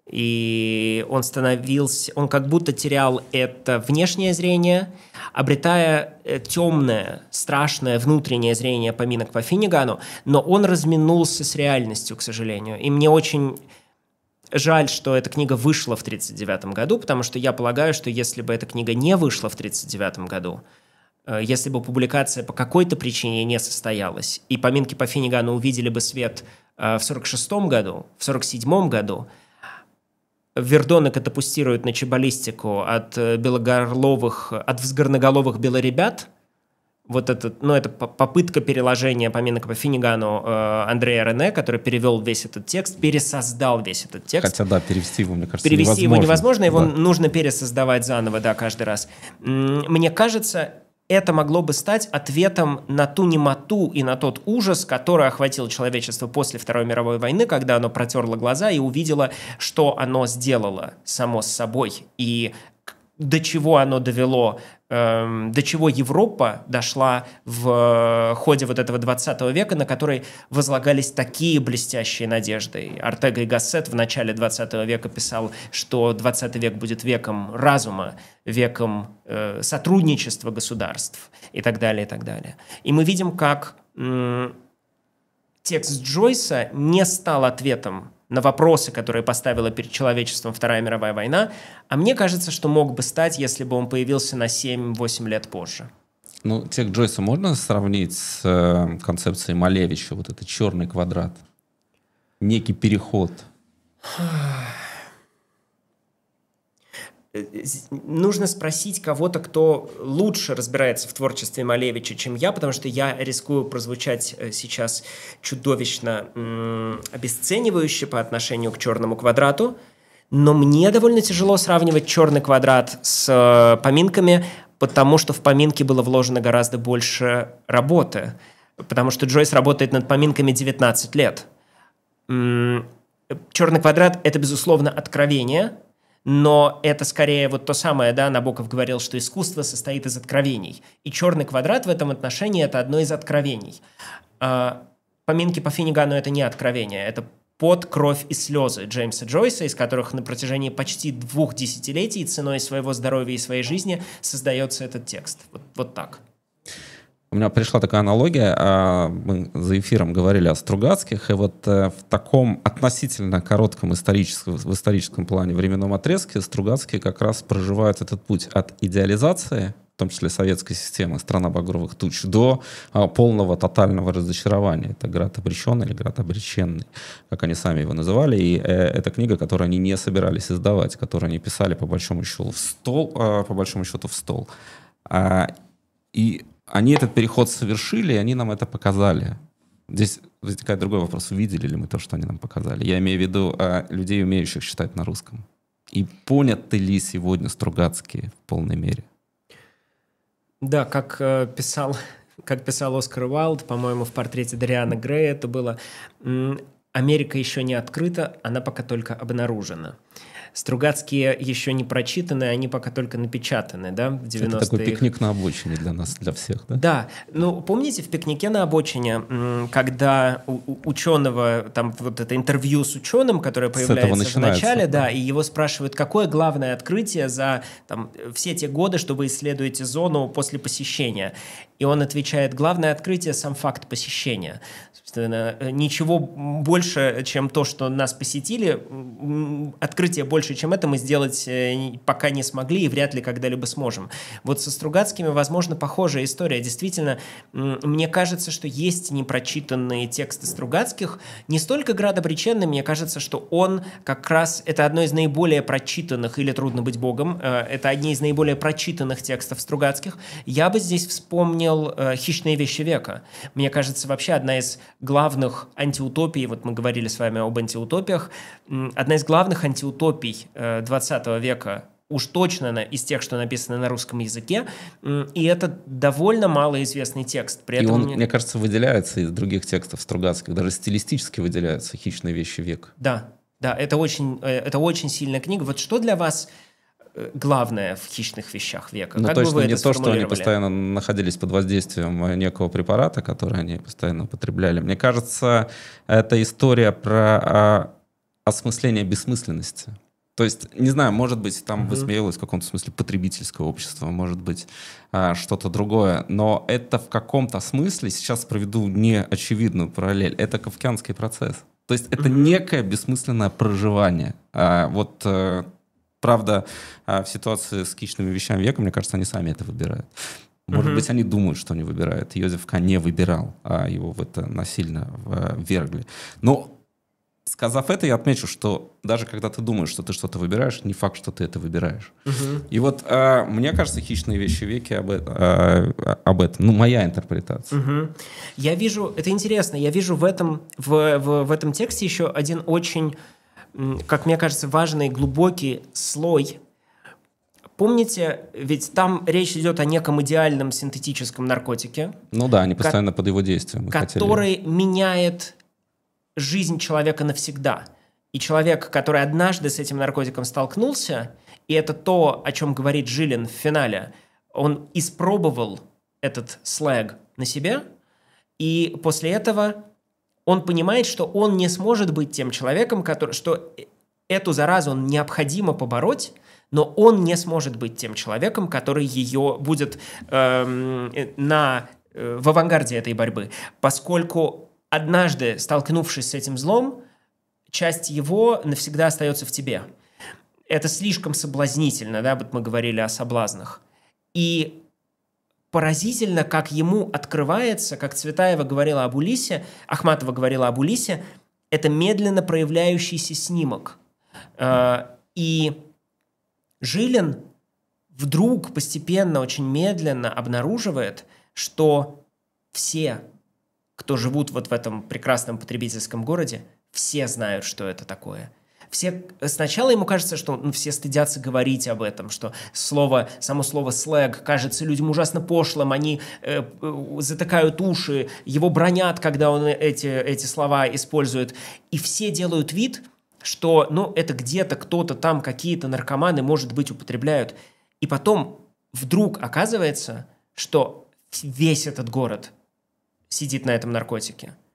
И он становился, он как будто терял это внешнее зрение, обретая темное, страшное внутреннее зрение поминок по Финнигану, но он разминулся с реальностью, к сожалению. И мне очень... жаль, что эта книга вышла в тысяча девятьсот тридцать девятом году, потому что я полагаю, что если бы эта книга не вышла в тысяча девятьсот тридцать девятом году, если бы публикация по какой-то причине не состоялась, и поминки по Финнигану увидели бы свет в сорок шестом году, в сорок седьмом году, Вердона катапустирует на чебалистику от белогорловых, от взгорноголовых белоребят. Вот это, ну, это попытка переложения поминок по Финнигану э, Андреа Рене, который перевел весь этот текст, пересоздал весь этот текст. Хотя, да, перевести его, мне кажется, перевести невозможно. его невозможно, его да. нужно пересоздавать заново, да, каждый раз. Мне кажется, это могло бы стать ответом на ту немоту и на тот ужас, который охватил человечество после Второй мировой войны, когда оно протерло глаза и увидело, что оно сделало само с собой, и до чего оно довело, э, до чего Европа дошла в ходе вот этого двадцатого века, на который возлагались такие блестящие надежды. Ортега и Гассет в начале двадцатого века писал, что двадцатый век будет веком разума, веком э, сотрудничества государств и так далее, и так далее. И мы видим, как э, текст Джойса не стал ответом на вопросы, которые поставила перед человечеством Вторая мировая война, а мне кажется, что мог бы стать, если бы он появился на семь-восемь лет позже. Ну, текст Джойса можно сравнить с э, концепцией Малевича, вот этот черный квадрат? Некий переход. Нужно спросить кого-то, кто лучше разбирается в творчестве Малевича, чем я, потому что я рискую прозвучать сейчас чудовищно м- обесценивающе по отношению к черному квадрату, но мне довольно тяжело сравнивать черный квадрат с э, поминками, потому что в поминки было вложено гораздо больше работы, потому что Джойс работает над поминками девятнадцать лет. М- черный квадрат — это, безусловно, откровение, но это скорее вот то самое, да, Набоков говорил, что искусство состоит из откровений. И черный квадрат в этом отношении – это одно из откровений. Поминки по Финнигану – это не откровение, это «Пот, кровь и слезы» Джеймса Джойса, из которых на протяжении почти двух десятилетий ценой своего здоровья и своей жизни создается этот текст. Вот, вот так. У меня пришла такая аналогия. Мы за эфиром говорили о Стругацких, и вот в таком относительно коротком историческом, в историческом плане временном отрезке Стругацкие как раз проживают этот путь от идеализации, в том числе советской системы, страна багровых туч, до а, полного тотального разочарования. Это «Град обреченный» или «Град обреченный», как они сами его называли. И э, это книга, которую они не собирались издавать, которую они писали по большому счету в стол. Э, по большому счету в стол. А, и они этот переход совершили, и они нам это показали. Здесь возникает другой вопрос. Увидели ли мы то, что они нам показали? Я имею в виду э, людей, умеющих читать на русском. И поняты ли сегодня Стругацкие в полной мере? Да, как э, писал, как писал Оскар Уайлд, по-моему, в портрете Дориана Грея, это было «Америка еще не открыта, она пока только обнаружена». Стругацкие еще не прочитаны, они пока только напечатаны, да, в девяностые. Это такой пикник на обочине для нас, для всех, да? Да. Ну, помните, в «Пикнике на обочине», когда у ученого, там вот это интервью с ученым, которое появляется в начале, да, и его спрашивают, какое главное открытие за там, все те годы, что вы исследуете зону после посещения. И он отвечает, главное открытие – сам факт посещения. Собственно, ничего больше, чем то, что нас посетили, открытие больше, чем это, мы сделать пока не смогли и вряд ли когда-либо сможем. Вот со Стругацкими, возможно, похожая история. Действительно, мне кажется, что есть непрочитанные тексты Стругацких. Не столько «Град обреченный», мне кажется, что он как раз, это одно из наиболее прочитанных, или «Трудно быть Богом», это одни из наиболее прочитанных текстов Стругацких. Я бы здесь вспомнил «Хищные вещи века». Мне кажется, вообще одна из главных антиутопий, вот мы говорили с вами об антиутопиях, одна из главных антиутопий двадцатого века, уж точно из тех, что написаны на русском языке, и это довольно малоизвестный текст. При этом и он, мне... мне кажется, выделяется из других текстов Стругацких, даже стилистически выделяются «Хищные вещи века». Да, да, это очень, это очень сильная книга. Вот что для вас главное в «Хищных вещах века»? Ну, как точно бы вы не это то, что они постоянно находились под воздействием некого препарата, который они постоянно употребляли. Мне кажется, это история про осмысление бессмысленности. То есть, не знаю, может быть, там mm-hmm. высмеивалось в каком-то смысле потребительское общество, может быть, а, что-то другое, но это в каком-то смысле, сейчас проведу неочевидную параллель, это кафкианский процесс. То есть это mm-hmm. некое бессмысленное проживание. А, вот, а, правда, а, в ситуации с «Хищными вещами века», мне кажется, они сами это выбирают. Может mm-hmm. быть, они думают, что они выбирают. Йозеф К. не выбирал, а его в это насильно ввергли. Но сказав это, я отмечу, что даже когда ты думаешь, что ты что-то выбираешь, не факт, что ты это выбираешь. Uh-huh. И вот э, мне кажется, «Хищные вещи веки» об, э, об этом. Ну, моя интерпретация. Uh-huh. Я вижу, это интересно, я вижу в этом, в, в, в этом тексте еще один очень, как мне кажется, важный, глубокий слой. Помните, ведь там речь идет о неком идеальном синтетическом наркотике. Ну да, они постоянно ко- под его действием. Который хотели... меняет жизнь человека навсегда. И человек, который однажды с этим наркотиком столкнулся, и это то, о чем говорит Жилин в финале, он испробовал этот слэг на себе, и после этого он понимает, что он не сможет быть тем человеком, который, что эту заразу он необходимо побороть, но он не сможет быть тем человеком, который ее будет эм, на, э, в авангарде этой борьбы, поскольку однажды, столкнувшись с этим злом, часть его навсегда остается в тебе. Это слишком соблазнительно, да, вот мы говорили о соблазнах. И поразительно, как ему открывается, как Цветаева говорила об Улисе, Ахматова говорила об Улисе, это медленно проявляющийся снимок. И Жилин вдруг постепенно, очень медленно обнаруживает, что все, кто живут вот в этом прекрасном потребительском городе, все знают, что это такое. Все, сначала ему кажется, что ну, все стыдятся говорить об этом, что слово, само слово «слэг» кажется людям ужасно пошлым, они э, затыкают уши, его бранят, когда он эти, эти слова использует. И все делают вид, что ну, это где-то кто-то там, какие-то наркоманы, может быть, употребляют. И потом вдруг оказывается, что весь этот город сидит на этом наркотике.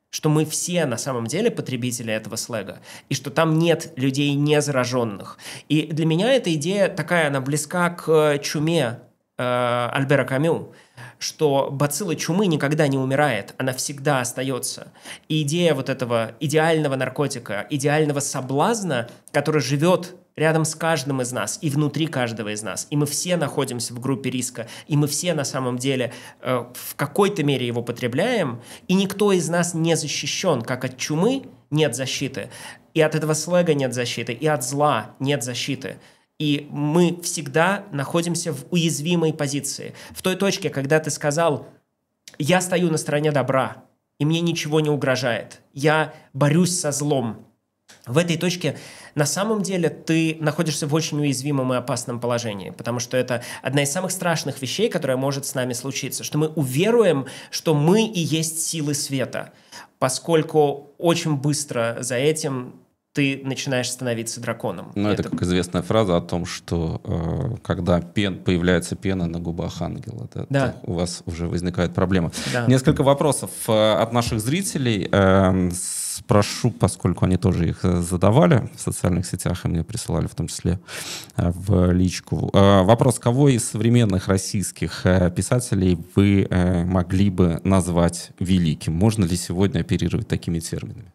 что мы все на самом деле потребители этого слэга, и что там нет людей не зараженных. И для меня эта идея такая, она близка к чуме э, Альбера Камю, что бацилла чумы никогда не умирает, она всегда остается. И идея вот этого идеального наркотика, идеального соблазна, который живет рядом с каждым из нас и внутри каждого из нас. И мы все находимся в группе риска, и мы все на самом деле э, в какой-то мере его потребляем, и никто из нас не защищен, как от чумы нет защиты, и от этого слэга нет защиты, и от зла нет защиты. И мы всегда находимся в уязвимой позиции. В той точке, когда ты сказал, я стою на стороне добра, и мне ничего не угрожает, я борюсь со злом. В этой точке на самом деле ты находишься в очень уязвимом и опасном положении, потому что это одна из самых страшных вещей, которая может с нами случиться, что мы уверуем, что мы и есть силы света, поскольку очень быстро за этим ты начинаешь становиться драконом. Ну, это, это как известная фраза о том, что э, когда пен, появляется пена на губах ангела, да, да. у вас уже возникают проблемы. Да. Несколько вопросов э, от наших зрителей. Э, спрошу, поскольку они тоже их задавали в социальных сетях, и мне присылали в том числе э, в личку. Э, вопрос, кого из современных российских э, писателей вы э, могли бы назвать великим? Можно ли сегодня оперировать такими терминами?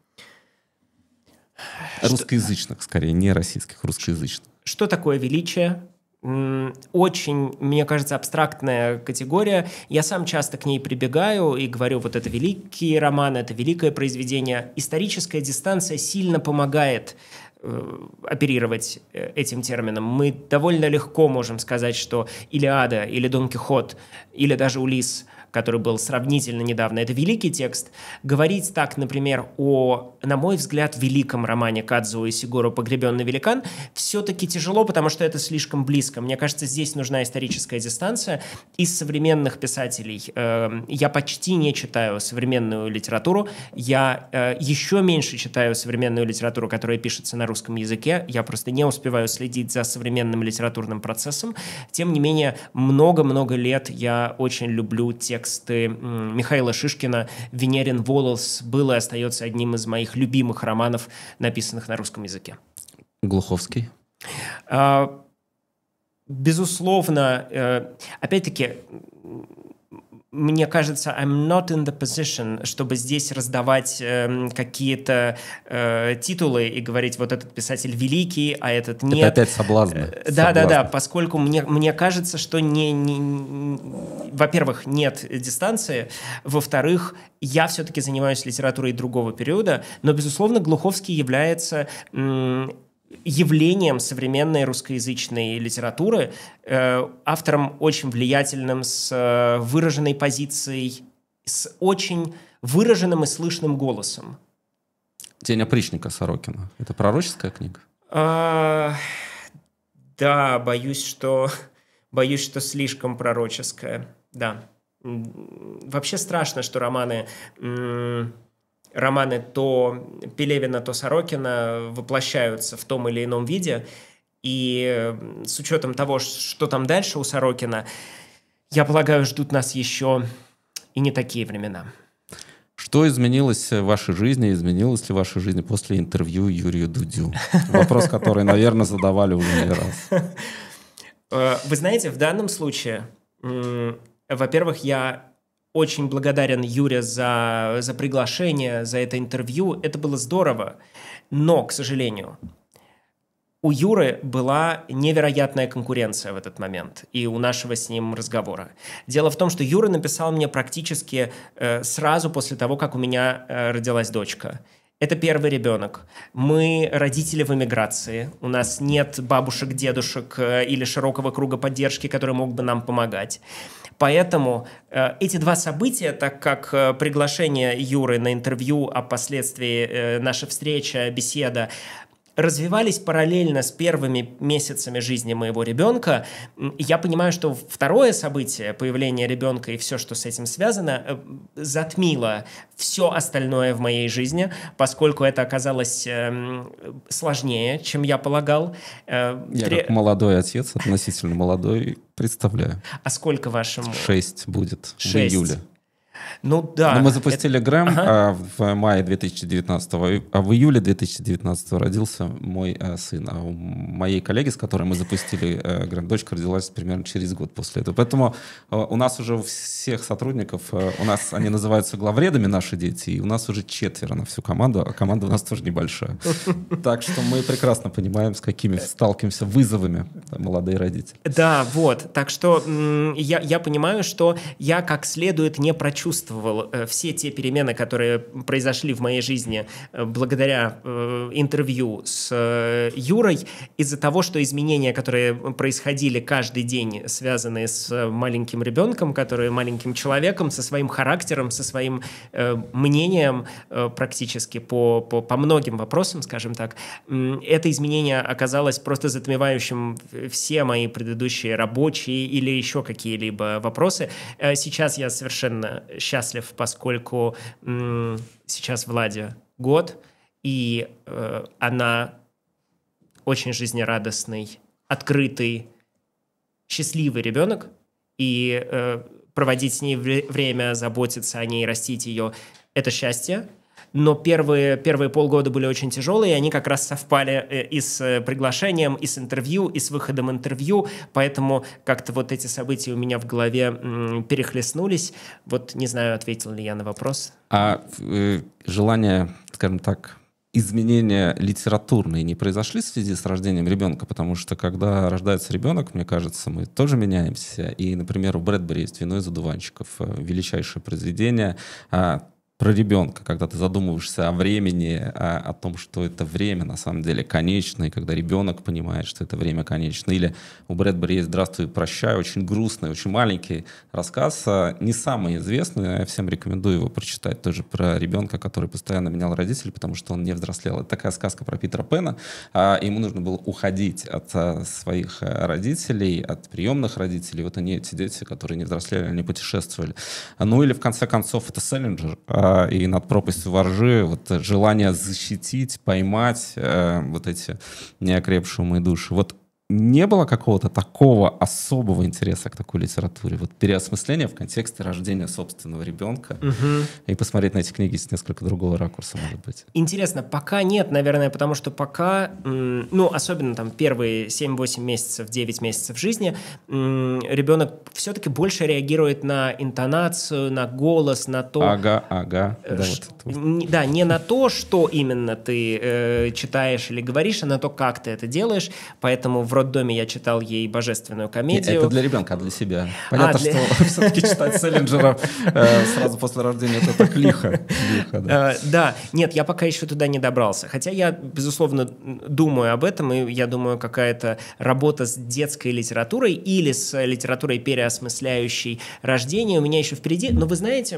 Русскоязычных, скорее, не российских, русскоязычных. Что такое величие? Очень, мне кажется, абстрактная категория. Я сам часто к ней прибегаю и говорю, вот это великий роман, это великое произведение. Историческая дистанция сильно помогает э, оперировать этим термином. Мы довольно легко можем сказать, что Илиада или Дон Кихот, или даже Улисс, который был сравнительно недавно, это великий текст. Говорить так, например, о, на мой взгляд, великом романе Кадзуо Исигуро «Погребенный великан» все-таки тяжело, потому что это слишком близко. Мне кажется, здесь нужна историческая дистанция. Из современных писателей э, я почти не читаю современную литературу. Я э, еще меньше читаю современную литературу, которая пишется на русском языке. Я просто не успеваю следить за современным литературным процессом. Тем не менее, много-много лет я очень люблю текст Тексты Михаила Шишкина «Венерин волос» был и остается одним из моих любимых романов, написанных на русском языке. Глуховский? А, безусловно, э, опять-таки, мне кажется, I'm not in the position, чтобы здесь раздавать э, какие-то э, титулы и говорить, вот этот писатель великий, а этот нет. Это опять соблазны. Да-да-да, поскольку мне, мне кажется, что, не, не, не, во-первых, нет дистанции, во-вторых, я все-таки занимаюсь литературой другого периода, но, безусловно, Глуховский является... М- явлением современной русскоязычной литературы, э, автором очень влиятельным, с э, выраженной позицией, с очень выраженным и слышным голосом. «Тень опричника» Сорокина. Это пророческая книга? А, да, боюсь, что, боюсь, что слишком пророческая. Да. Вообще страшно, что романы... М- романы то Пелевина, то Сорокина воплощаются в том или ином виде. И с учетом того, что там дальше у Сорокина, я полагаю, ждут нас еще и не такие времена. Что изменилось в вашей жизни? Изменилось ли в вашей жизни после интервью Юрию Дудю? Вопрос, который, наверное, задавали уже не раз. Вы знаете, в данном случае, во-первых, я... очень благодарен Юре за, за приглашение, за это интервью. Это было здорово. Но, к сожалению, у Юры была невероятная конкуренция в этот момент и у нашего с ним разговора. Дело в том, что Юра написал мне практически э, сразу после того, как у меня э, родилась дочка. Это первый ребенок. Мы родители в эмиграции. У нас нет бабушек, дедушек э, или широкого круга поддержки, который мог бы нам помогать. Поэтому э, эти два события, так как э, приглашение Юры на интервью, а впоследствии э, наша встреча, беседа, развивались параллельно с первыми месяцами жизни моего ребенка, я понимаю, что второе событие, появление ребенка и все, что с этим связано, затмило все остальное в моей жизни, поскольку это оказалось э, сложнее, чем я полагал. Э, я Тре... как молодой отец, относительно молодой, представляю. А сколько вашему? Шесть будет Шесть. в июле. Ну да. Но мы запустили это... Грэм ага. а, в мае две тысячи девятнадцатого, а в июле две тысячи девятнадцатого родился мой а, сын. А у моей коллеги, с которой мы запустили а, Грэм, дочка родилась примерно через год после этого. Поэтому а, у нас уже у всех сотрудников, а, у нас они называются главредами, наши дети, и у нас уже четверо на всю команду, а команда у нас тоже небольшая. Так что мы прекрасно понимаем, с какими сталкиваемся вызовами молодые родители. Да, вот. Так что я, я понимаю, что я как следует не прочувствовал все те перемены, которые произошли в моей жизни благодаря э, интервью с э, Юрой, из-за того, что изменения, которые происходили каждый день, связанные с маленьким ребенком, который маленьким человеком, со своим характером, со своим э, мнением э, практически по, по, по многим вопросам, скажем так, э, это изменение оказалось просто затмевающим все мои предыдущие рабочие или еще какие-либо вопросы. Э, сейчас я совершенно счастлив, поскольку м, сейчас Владе год, и э, она очень жизнерадостный, открытый, счастливый ребенок, и э, проводить с ней время, заботиться о ней, растить ее – это счастье. Но первые, первые полгода были очень тяжелые, и они как раз совпали и с приглашением, и с интервью, и с выходом интервью, поэтому как-то вот эти события у меня в голове м, перехлестнулись. Вот не знаю, ответил ли я на вопрос. А э, желание, скажем так, изменения литературные не произошли в связи с рождением ребенка? Потому что когда рождается ребенок, мне кажется, мы тоже меняемся. И, например, у Брэдбери есть «Вино из одуванчиков», величайшее произведение, про ребенка, когда ты задумываешься о времени, о, о том, что это время на самом деле конечно, и когда ребенок понимает, что это время конечно. Или у Брэдбери есть «Здравствуй, прощай», очень грустный, очень маленький рассказ, не самый известный, я всем рекомендую его прочитать, тоже про ребенка, который постоянно менял родителей, потому что он не взрослел. Это такая сказка про Питера Пэна, ему нужно было уходить от своих родителей, от приемных родителей, вот они, эти дети, которые не взрослели, они путешествовали. Ну или в конце концов это Селлинджер, и «Над пропастью во ржи», вот желание защитить, поймать э, вот эти неокрепшие умы души. Вот не было какого-то такого особого интереса к такой литературе? Вот переосмысление в контексте рождения собственного ребенка, угу. И посмотреть на эти книги с несколько другого ракурса, может быть. Интересно, пока нет, наверное, потому что пока, ну, особенно там первые семь-восемь месяцев, девять месяцев жизни, ребенок все-таки больше реагирует на интонацию, на голос, на то... Ага, ага. Да, ш... вот да, не на то, что именно ты э, читаешь или говоришь, а на то, как ты это делаешь. Поэтому в роддоме я читал ей «Божественную комедию». Это для ребенка, а для себя. Понятно, а, для... что все-таки читать Селлинджера сразу после рождения — это так лихо. Да, нет, я пока еще туда не добрался. Хотя я, безусловно, думаю об этом, и я думаю, какая-то работа с детской литературой или с литературой, переосмысляющей рождение, у меня еще впереди. Но вы знаете,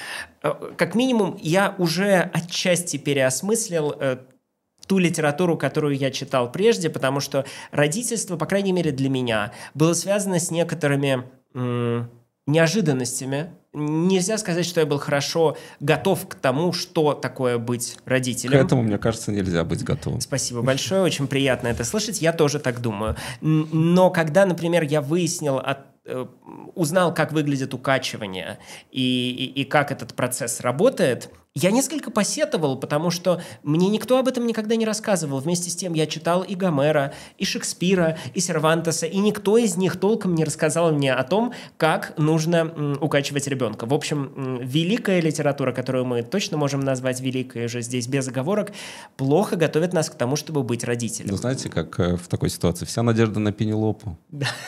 как минимум, я уже отчасти переосмыслил ту литературу, которую я читал прежде, потому что родительство, по крайней мере для меня, было связано с некоторыми м- неожиданностями. Нельзя сказать, что я был хорошо готов к тому, что такое быть родителем. К этому, мне кажется, нельзя быть готовым. Спасибо большое, очень приятно это слышать, я тоже так думаю. Но когда, например, я выяснил от узнал, как выглядит укачивание и, и, и как этот процесс работает, я несколько посетовал, потому что мне никто об этом никогда не рассказывал. Вместе с тем я читал и Гомера, и Шекспира, и Сервантеса, и никто из них толком не рассказал мне о том, как нужно м, укачивать ребенка. В общем, м, великая литература, которую мы точно можем назвать великой уже здесь без оговорок, плохо готовит нас к тому, чтобы быть родителем. Ну, знаете, как э, в такой ситуации? Вся надежда на Пенелопу.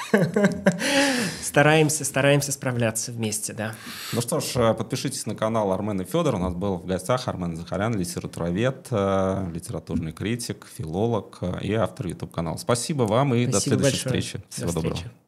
Стараемся, стараемся справляться вместе, да. Ну что ж, подпишитесь на канал Армен и Федор. У нас был в гостях Армен Захарян, литературовед, литературный критик, филолог и автор ютуб-канала. Спасибо вам и Спасибо до следующей большое. встречи. Всего до доброго. Встречи.